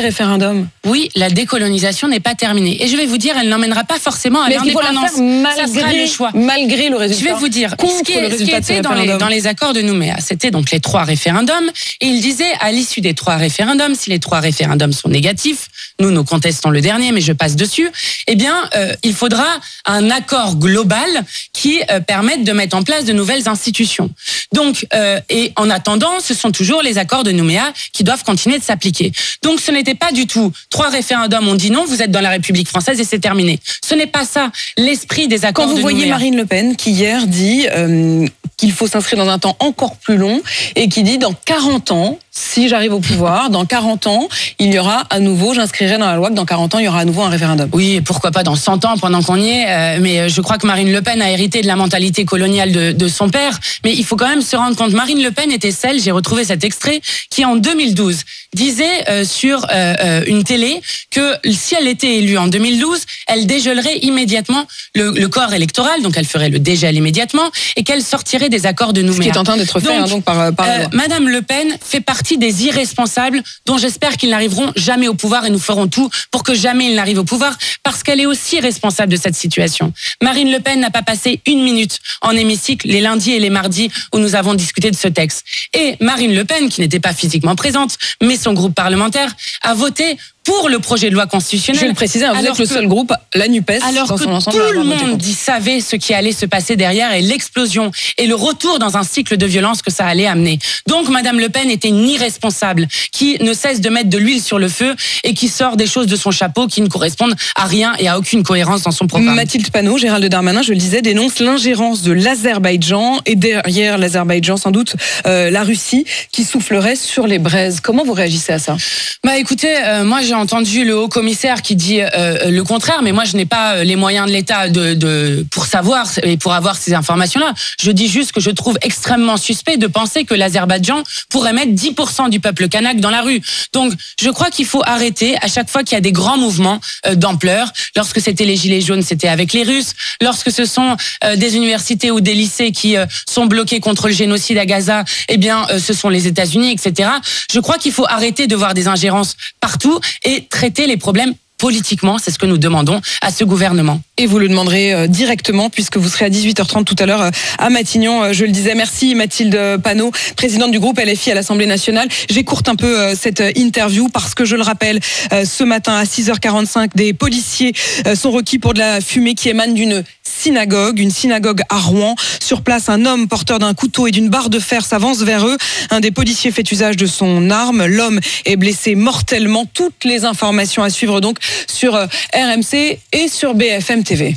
Speaker 23: oui, la décolonisation n'est pas terminée. Et je vais vous dire, elle n'emmènera pas forcément à
Speaker 2: Mais il faut la
Speaker 23: l'indépendance.
Speaker 2: faire malgré,
Speaker 23: Ça sera le choix.
Speaker 2: malgré le résultat.
Speaker 23: Je vais vous dire,
Speaker 2: contre
Speaker 23: ce qui, est,
Speaker 2: le
Speaker 23: ce qui
Speaker 2: résultat de ce
Speaker 23: était dans les,
Speaker 2: référendum.
Speaker 23: dans les accords de Nouméa, c'était donc les trois référendums. Et il disait, à l'issue des trois référendums, si les trois référendums sont négatifs, nous, nous contestons le dernier, mais je passe dessus, eh bien, euh, il faudra un accord global qui euh, permette de mettre en place de nouvelles institutions. Donc, euh, et en attendant, ce sont toujours les accords de Nouméa qui doivent continuer de s'appliquer. Donc, ce n'était pas du tout trois référendums, on dit non, vous êtes dans la République française et c'est terminé. Ce n'est pas ça l'esprit des accords de
Speaker 2: Quand vous
Speaker 23: Nouméa.
Speaker 2: voyez Marine Le Pen qui hier dit euh, qu'il faut s'inscrire dans un temps encore plus long et qui dit dans quarante ans, si j'arrive au pouvoir, dans quarante ans, il y aura à nouveau, j'inscrirai dans la loi que dans quarante ans, il y aura à nouveau un référendum.
Speaker 23: Oui, et pourquoi pas dans cent ans pendant qu'on y est. Euh, mais je crois que Marine Le Pen a hérité de la mentalité coloniale de, de son père. Mais il faut quand même se rendre compte, Marine Le Pen était celle, j'ai retrouvé cet extrait, qui en deux mille douze disait euh, sur euh, euh, une télé que si elle était élue en deux mille douze, elle dégelerait immédiatement le, le corps électoral, donc elle ferait le dégel immédiatement, et qu'elle sortirait des accords de Nouméa.
Speaker 2: Ce qui est en train d'être fait
Speaker 23: donc,
Speaker 2: hein, donc par, par
Speaker 23: euh, Madame Le Pen fait partie des irresponsables dont j'espère qu'ils n'arriveront jamais au pouvoir et nous ferons tout pour que jamais ils n'arrivent au pouvoir parce qu'elle est aussi responsable de cette situation. Marine Le Pen n'a pas passé une minute en hémicycle les lundis et les mardis où nous avons discuté de ce texte. Et Marine Le Pen, qui n'était pas physiquement présente, mais son groupe parlementaire, a voté pour le projet de loi constitutionnelle.
Speaker 2: Je vais le préciser, vous
Speaker 23: alors
Speaker 2: êtes le
Speaker 23: que,
Speaker 2: seul groupe, la NUPES,
Speaker 23: alors
Speaker 2: dans
Speaker 23: que
Speaker 2: son ensemble.
Speaker 23: tout le monde dit, savait ce qui allait se passer derrière et l'explosion et le retour dans un cycle de violence que ça allait amener. Donc Madame Le Pen était une irresponsable qui ne cesse de mettre de l'huile sur le feu et qui sort des choses de son chapeau qui ne correspondent à rien et à aucune cohérence dans son programme.
Speaker 2: Mathilde Panot, Gérald Darmanin, je le disais, dénonce l'ingérence de l'Azerbaïdjan et derrière l'Azerbaïdjan, sans doute, euh, la Russie qui soufflerait sur les braises. Comment vous réagissez à ça?
Speaker 23: Bah écoutez, euh, moi j'ai entendu le haut commissaire qui dit euh, le contraire, mais moi je n'ai pas les moyens de l'État de, de pour savoir et pour avoir ces informations-là. Je dis juste que je trouve extrêmement suspect de penser que l'Azerbaïdjan pourrait mettre dix pour cent du peuple kanak dans la rue. Donc je crois qu'il faut arrêter à chaque fois qu'il y a des grands mouvements euh, d'ampleur. Lorsque c'était les Gilets jaunes, c'était avec les Russes. Lorsque ce sont euh, des universités ou des lycées qui euh, sont bloqués contre le génocide à Gaza, eh bien euh, ce sont les États-Unis, et cetera. Je crois qu'il faut arrêter de voir des ingérences partout et traiter les problèmes politiquement, c'est ce que nous demandons à ce gouvernement.
Speaker 2: Et vous le demanderez euh, directement puisque vous serez à dix-huit heures trente tout à l'heure euh, à Matignon, euh, je le disais. Merci Mathilde Panot, présidente du groupe L F I à l'Assemblée nationale. J'écourte un peu euh, cette interview parce que je le rappelle, euh, ce matin à six heures quarante-cinq, des policiers euh, sont requis pour de la fumée qui émane d'une synagogue, une synagogue à Rouen. Sur place, un homme porteur d'un couteau et d'une barre de fer s'avance vers eux. Un des policiers fait usage de son arme. L'homme est blessé mortellement. Toutes les informations à suivre donc sur R M C et sur B F M T V.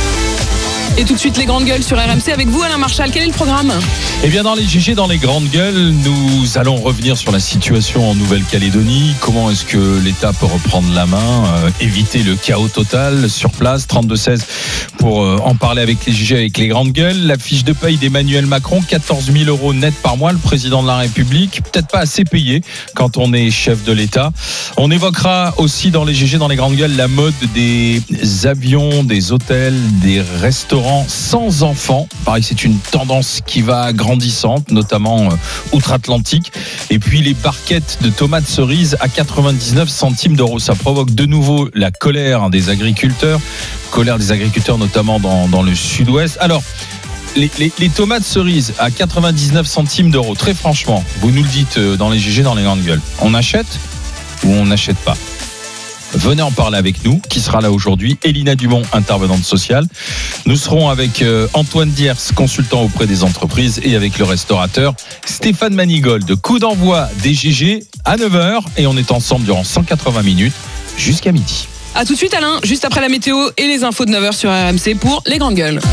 Speaker 2: Et tout de suite les grandes gueules sur R M C avec vous Alain Marchal. Quel est le programme ?
Speaker 4: Eh bien dans les G G, dans les grandes gueules, nous allons revenir sur la situation en Nouvelle-Calédonie. Comment est-ce que l'État peut reprendre la main, euh, éviter le chaos total sur place. Trente-deux seize pour euh, en parler avec les G G, avec les grandes gueules. La fiche de paye d'Emmanuel Macron, quatorze mille euros net par mois, le président de la République. Peut-être pas assez payé quand on est chef de l'État. On évoquera aussi dans les G G, dans les grandes gueules, la mode des avions, des hôtels, des restaurants sans enfants. Pareil, c'est une tendance qui va grandissante, notamment euh, outre-Atlantique. Et puis les barquettes de tomates cerises à quatre-vingt-dix-neuf centimes d'euros. Ça provoque de nouveau la colère des agriculteurs, colère des agriculteurs notamment dans, dans le sud-ouest. Alors, les, les, les tomates cerises à quatre-vingt-dix-neuf centimes d'euros, très franchement, vous nous le dites dans les G G, dans les grandes gueules, on achète ou on n'achète pas ? Venez en parler avec nous, qui sera là aujourd'hui. Elina Dumont, intervenante sociale. Nous serons avec euh, Antoine Diers, consultant auprès des entreprises, et avec le restaurateur Stéphane Manigold. Coup d'envoi des G G à neuf heures et on est ensemble durant cent quatre-vingts minutes jusqu'à midi.
Speaker 2: A tout de suite Alain, juste après la météo et les infos de neuf heures sur R M C pour les grandes gueules.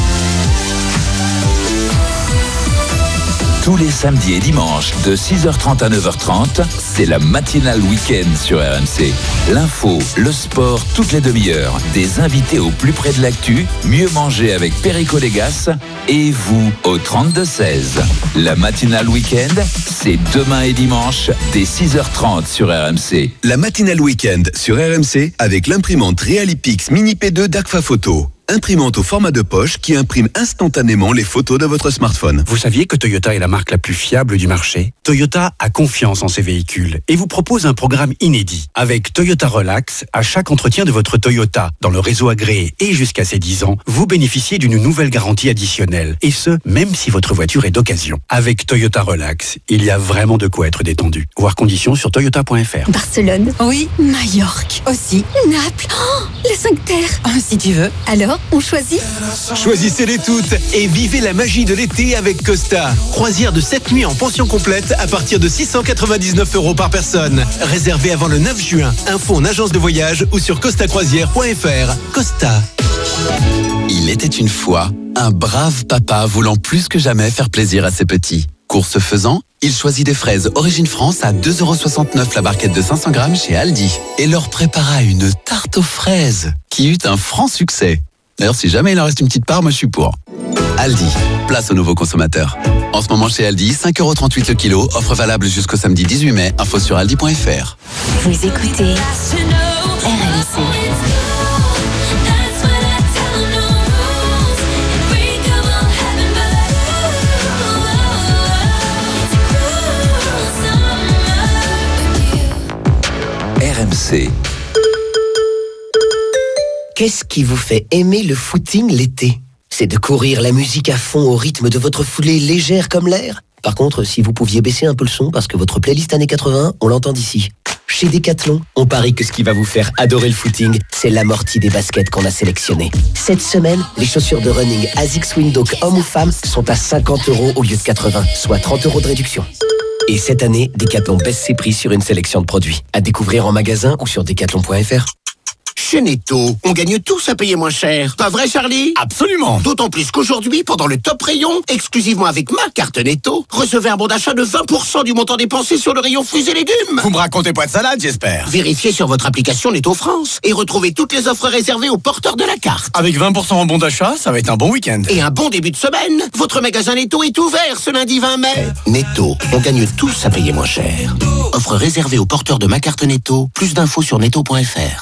Speaker 8: Tous les samedis et dimanches de six heures trente à neuf heures trente, c'est la matinale week-end sur R M C. L'info, le sport, toutes les demi-heures, des invités au plus près de l'actu, mieux manger avec Perico Légas et vous au trente-deux seize. La matinale week-end, c'est demain et dimanche dès six heures trente sur R M C.
Speaker 6: La matinale week-end sur R M C avec l'imprimante Realipix Mini P deux d'Agfa Photo. imprimante au format de poche qui imprime instantanément les photos de votre smartphone.
Speaker 7: Vous saviez que Toyota est la marque la plus fiable du marché ? Toyota a confiance en ses véhicules et vous propose un programme inédit. Avec Toyota Relax, à chaque entretien de votre Toyota dans le réseau agréé et jusqu'à ses dix ans, vous bénéficiez d'une nouvelle garantie additionnelle. Et ce, même si votre voiture est d'occasion. Avec Toyota Relax, il y a vraiment de quoi être détendu. Voir conditions sur toyota point f r.
Speaker 9: Barcelone. Oui. Majorque. Aussi. Naples. Oh, les cinq terres. Oh, si tu veux. Alors, on choisit ?
Speaker 10: Choisissez-les toutes et vivez la magie de l'été avec Costa. Croisière de sept nuits en pension complète à partir de six cent quatre-vingt-dix-neuf euros par personne. Réservé avant le neuf juin. Info en agence de voyage ou sur costa croisière point f r. Costa.
Speaker 8: Il était une fois un brave papa voulant plus que jamais faire plaisir à ses petits. Course faisant, il choisit des fraises Origine France à deux euros soixante-neuf la barquette de cinq cents grammes chez Aldi et leur prépara une tarte aux fraises qui eut un franc succès. D'ailleurs, si jamais il en reste une petite part, moi je suis pour. Aldi, place aux nouveaux consommateurs. En ce moment chez Aldi, cinq euros trente-huit le kilo, offre valable jusqu'au samedi dix-huit mai, info sur aldi point f r.
Speaker 11: Vous écoutez R M C.
Speaker 8: R M C.
Speaker 15: Qu'est-ce qui vous fait aimer le footing l'été ? C'est de courir la musique à fond au rythme de votre foulée légère comme l'air ? Par contre, si vous pouviez baisser un peu le son parce que votre playlist années quatre-vingts, on l'entend d'ici. Chez Decathlon, on parie que ce qui va vous faire adorer le footing, c'est l'amorti des baskets qu'on a sélectionnées. Cette semaine, les chaussures de running Asics Windhoek hommes ou femmes sont à cinquante euros au lieu de quatre-vingts, soit trente euros de réduction. Et cette année, Decathlon baisse ses prix sur une sélection de produits. À découvrir en magasin ou sur decathlon point f r.
Speaker 22: Chez Netto, on gagne tous à payer moins cher. Pas vrai, Charlie ?
Speaker 24: Absolument.
Speaker 22: D'autant plus qu'aujourd'hui, pendant le top rayon, exclusivement avec ma carte Netto, recevez un bon d'achat de vingt pour cent du montant dépensé sur le rayon fruits et légumes.
Speaker 24: Vous me racontez pas de salade, j'espère.
Speaker 22: Vérifiez sur votre application Netto France et retrouvez toutes les offres réservées aux porteurs de la carte.
Speaker 24: Avec vingt pour cent en bon d'achat, ça va être un bon week-end.
Speaker 22: Et un bon début de semaine. Votre magasin Netto est ouvert ce lundi vingt mai. Netto, on gagne tous à payer moins cher. Offre réservée aux porteurs de ma carte Netto. Plus d'infos sur netto point f r.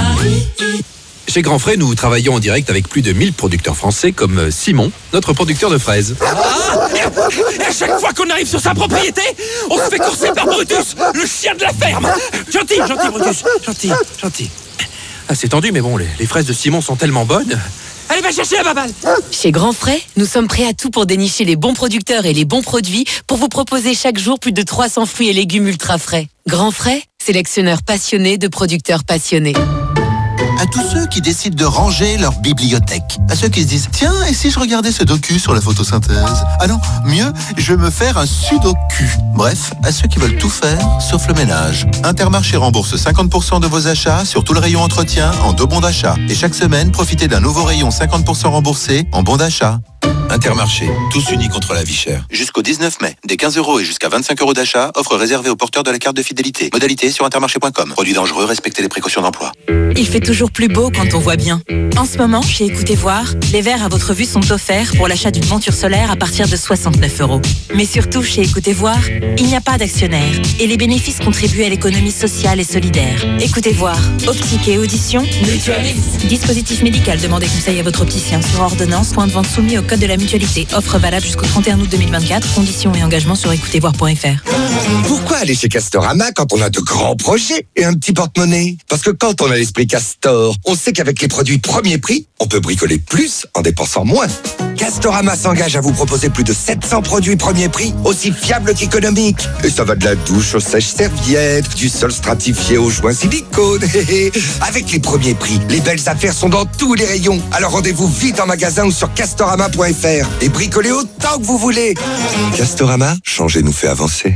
Speaker 20: Chez Grand Frais, nous travaillons en direct avec plus de mille producteurs français comme Simon, notre producteur de fraises.
Speaker 25: Ah, et à chaque fois qu'on arrive sur sa propriété, on se fait courser par Brutus, le chien de la ferme. Gentil, gentil Brutus, gentil, gentil.
Speaker 20: Ah, c'est tendu, mais bon, les, les fraises de Simon sont tellement bonnes.
Speaker 25: Allez, va chercher la baballe.
Speaker 26: Chez Grand Frais, nous sommes prêts à tout pour dénicher les bons producteurs et les bons produits pour vous proposer chaque jour plus de trois cents fruits et légumes ultra frais. Grand Frais, sélectionneur passionné de producteurs passionnés.
Speaker 27: À tous ceux qui décident de ranger leur bibliothèque. À ceux qui se disent, tiens, et si je regardais ce docu sur la photosynthèse ? Ah non, mieux, je vais me faire un sudoku. Bref, à ceux qui veulent tout faire, sauf le ménage. Intermarché rembourse cinquante pour cent de vos achats sur tout le rayon entretien en deux bons d'achat. Et chaque semaine, profitez d'un nouveau rayon cinquante pour cent remboursé en bons d'achat.
Speaker 6: Intermarché, tous unis contre la vie chère. Jusqu'au dix-neuf mai, des quinze euros et jusqu'à vingt-cinq euros d'achat, offre réservée aux porteurs de la carte de fidélité. Modalité sur intermarché point com. Produit dangereux, respectez les précautions d'emploi.
Speaker 26: Il fait toujours plus beau quand on voit bien. En ce moment, chez Écoutez Voir, les verres à votre vue sont offerts pour l'achat d'une monture solaire à partir de soixante-neuf euros. Mais surtout, chez Écoutez Voir, il n'y a pas d'actionnaire et les bénéfices contribuent à l'économie sociale et solidaire. Écoutez Voir, optique et audition, Mutualise. Dispositif médical, demandez conseil à votre opticien sur ordonnance, point de vente soumis au code de la mutualité. Offre valable jusqu'au trente et un août deux mille vingt-quatre. Conditions et engagements sur écoutez voir point f r.
Speaker 1: Pourquoi aller chez Castorama quand on a de grands projets et un petit porte-monnaie ? Parce que quand on a l'esprit Castor, on sait qu'avec les produits premier prix, on peut bricoler plus en dépensant moins. Castorama s'engage à vous proposer plus de sept cents produits premier prix, aussi fiables qu'économiques. Et ça va de la douche aux sèches-serviettes, du sol stratifié aux joints silicone. Avec les premiers prix, les belles affaires sont dans tous les rayons. Alors rendez-vous vite en magasin ou sur castorama point f r et bricolez autant que vous voulez. Castorama, changer nous fait avancer.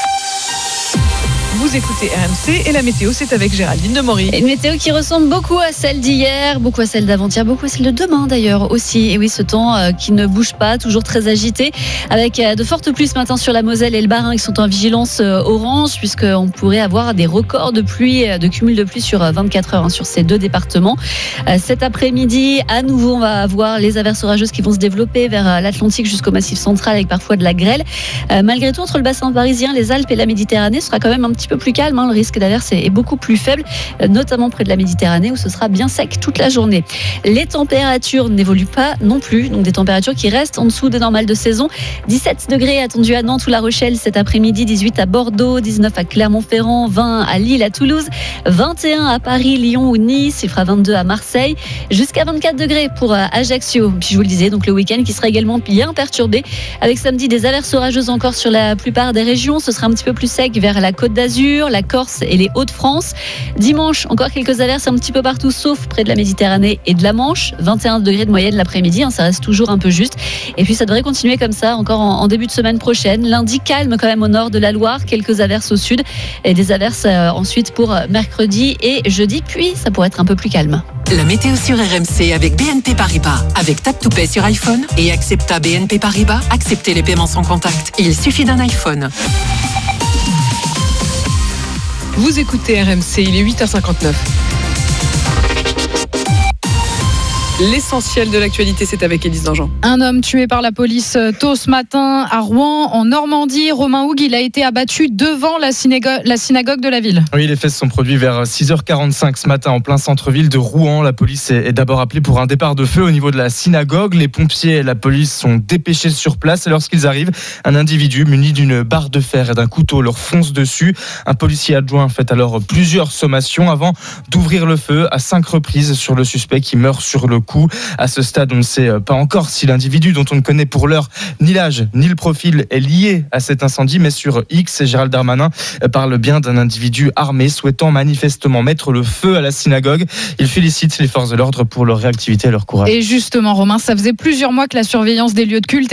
Speaker 2: Vous écoutez R M C et la météo, c'est avec Géraldine de Maury.
Speaker 31: Une météo qui ressemble beaucoup à celle d'hier, beaucoup à celle d'avant-hier, beaucoup à celle de demain d'ailleurs aussi. Et oui, ce temps euh, qui ne bouge pas, toujours très agité, avec euh, de fortes pluies ce matin sur la Moselle et le Bas-Rhin qui sont en vigilance euh, orange, puisqu'on pourrait avoir des records de pluie, euh, de cumul de pluie sur euh, vingt-quatre heures hein, sur ces deux départements. Euh, cet après-midi, à nouveau, on va avoir les averses orageuses qui vont se développer vers euh, l'Atlantique jusqu'au Massif central avec parfois de la grêle. Euh, malgré tout, entre le bassin parisien, les Alpes et la Méditerranée, ce sera quand même un petit petit peu plus calme. Hein. Le risque d'averse est beaucoup plus faible, notamment près de la Méditerranée où ce sera bien sec toute la journée. Les températures n'évoluent pas non plus, donc des températures qui restent en dessous des normales de saison. dix-sept degrés attendus à Nantes ou La Rochelle cet après-midi, dix-huit à Bordeaux, dix-neuf à Clermont-Ferrand, vingt à Lille, à Toulouse, vingt et un à Paris, Lyon ou Nice, il fera vingt-deux à Marseille, jusqu'à vingt-quatre degrés pour Ajaccio. Puis je vous le disais, donc le week-end qui sera également bien perturbé, avec samedi des averses orageuses encore sur la plupart des régions. Ce sera un petit peu plus sec vers la Côte d'Azur, la Corse et les Hauts-de-France. Dimanche, encore quelques averses un petit peu partout, sauf près de la Méditerranée et de la Manche. vingt et un degrés de moyenne l'après-midi, hein, ça reste toujours un peu juste. Et puis ça devrait continuer comme ça encore en, en début de semaine prochaine. Lundi, calme quand même au nord de la Loire, quelques averses au sud et des averses euh, ensuite pour mercredi et jeudi. Puis ça pourrait être un peu plus calme.
Speaker 3: La météo sur R M C avec B N P Paribas. Avec Tap to Pay sur iPhone et Accepta B N P Paribas, acceptez les paiements sans contact. Il suffit d'un iPhone.
Speaker 5: Vous écoutez R M C, il est huit heures cinquante-neuf. L'essentiel de l'actualité, c'est avec Élise Dangean.
Speaker 12: Un homme tué par la police tôt ce matin à Rouen, en Normandie. Romain Houg, il a été abattu devant la synagogue, la synagogue de la ville.
Speaker 13: Oui, les faits se sont produits vers six heures quarante-cinq ce matin en plein centre-ville de Rouen. La police est d'abord appelée pour un départ de feu au niveau de la synagogue. Les pompiers et la police sont dépêchés sur place et lorsqu'ils arrivent, un individu muni d'une barre de fer et d'un couteau leur fonce dessus. Un policier adjoint fait alors plusieurs sommations avant d'ouvrir le feu à cinq reprises sur le suspect qui meurt sur le coup. À ce stade, on ne sait pas encore si l'individu, dont on ne connaît pour l'heure ni l'âge ni le profil, est lié à cet incendie, mais sur X, Gérald Darmanin parle bien d'un individu armé souhaitant manifestement mettre le feu à la synagogue. Il félicite les forces de l'ordre pour leur réactivité et leur courage.
Speaker 12: Et justement, Romain, ça faisait plusieurs mois que la surveillance des lieux de culte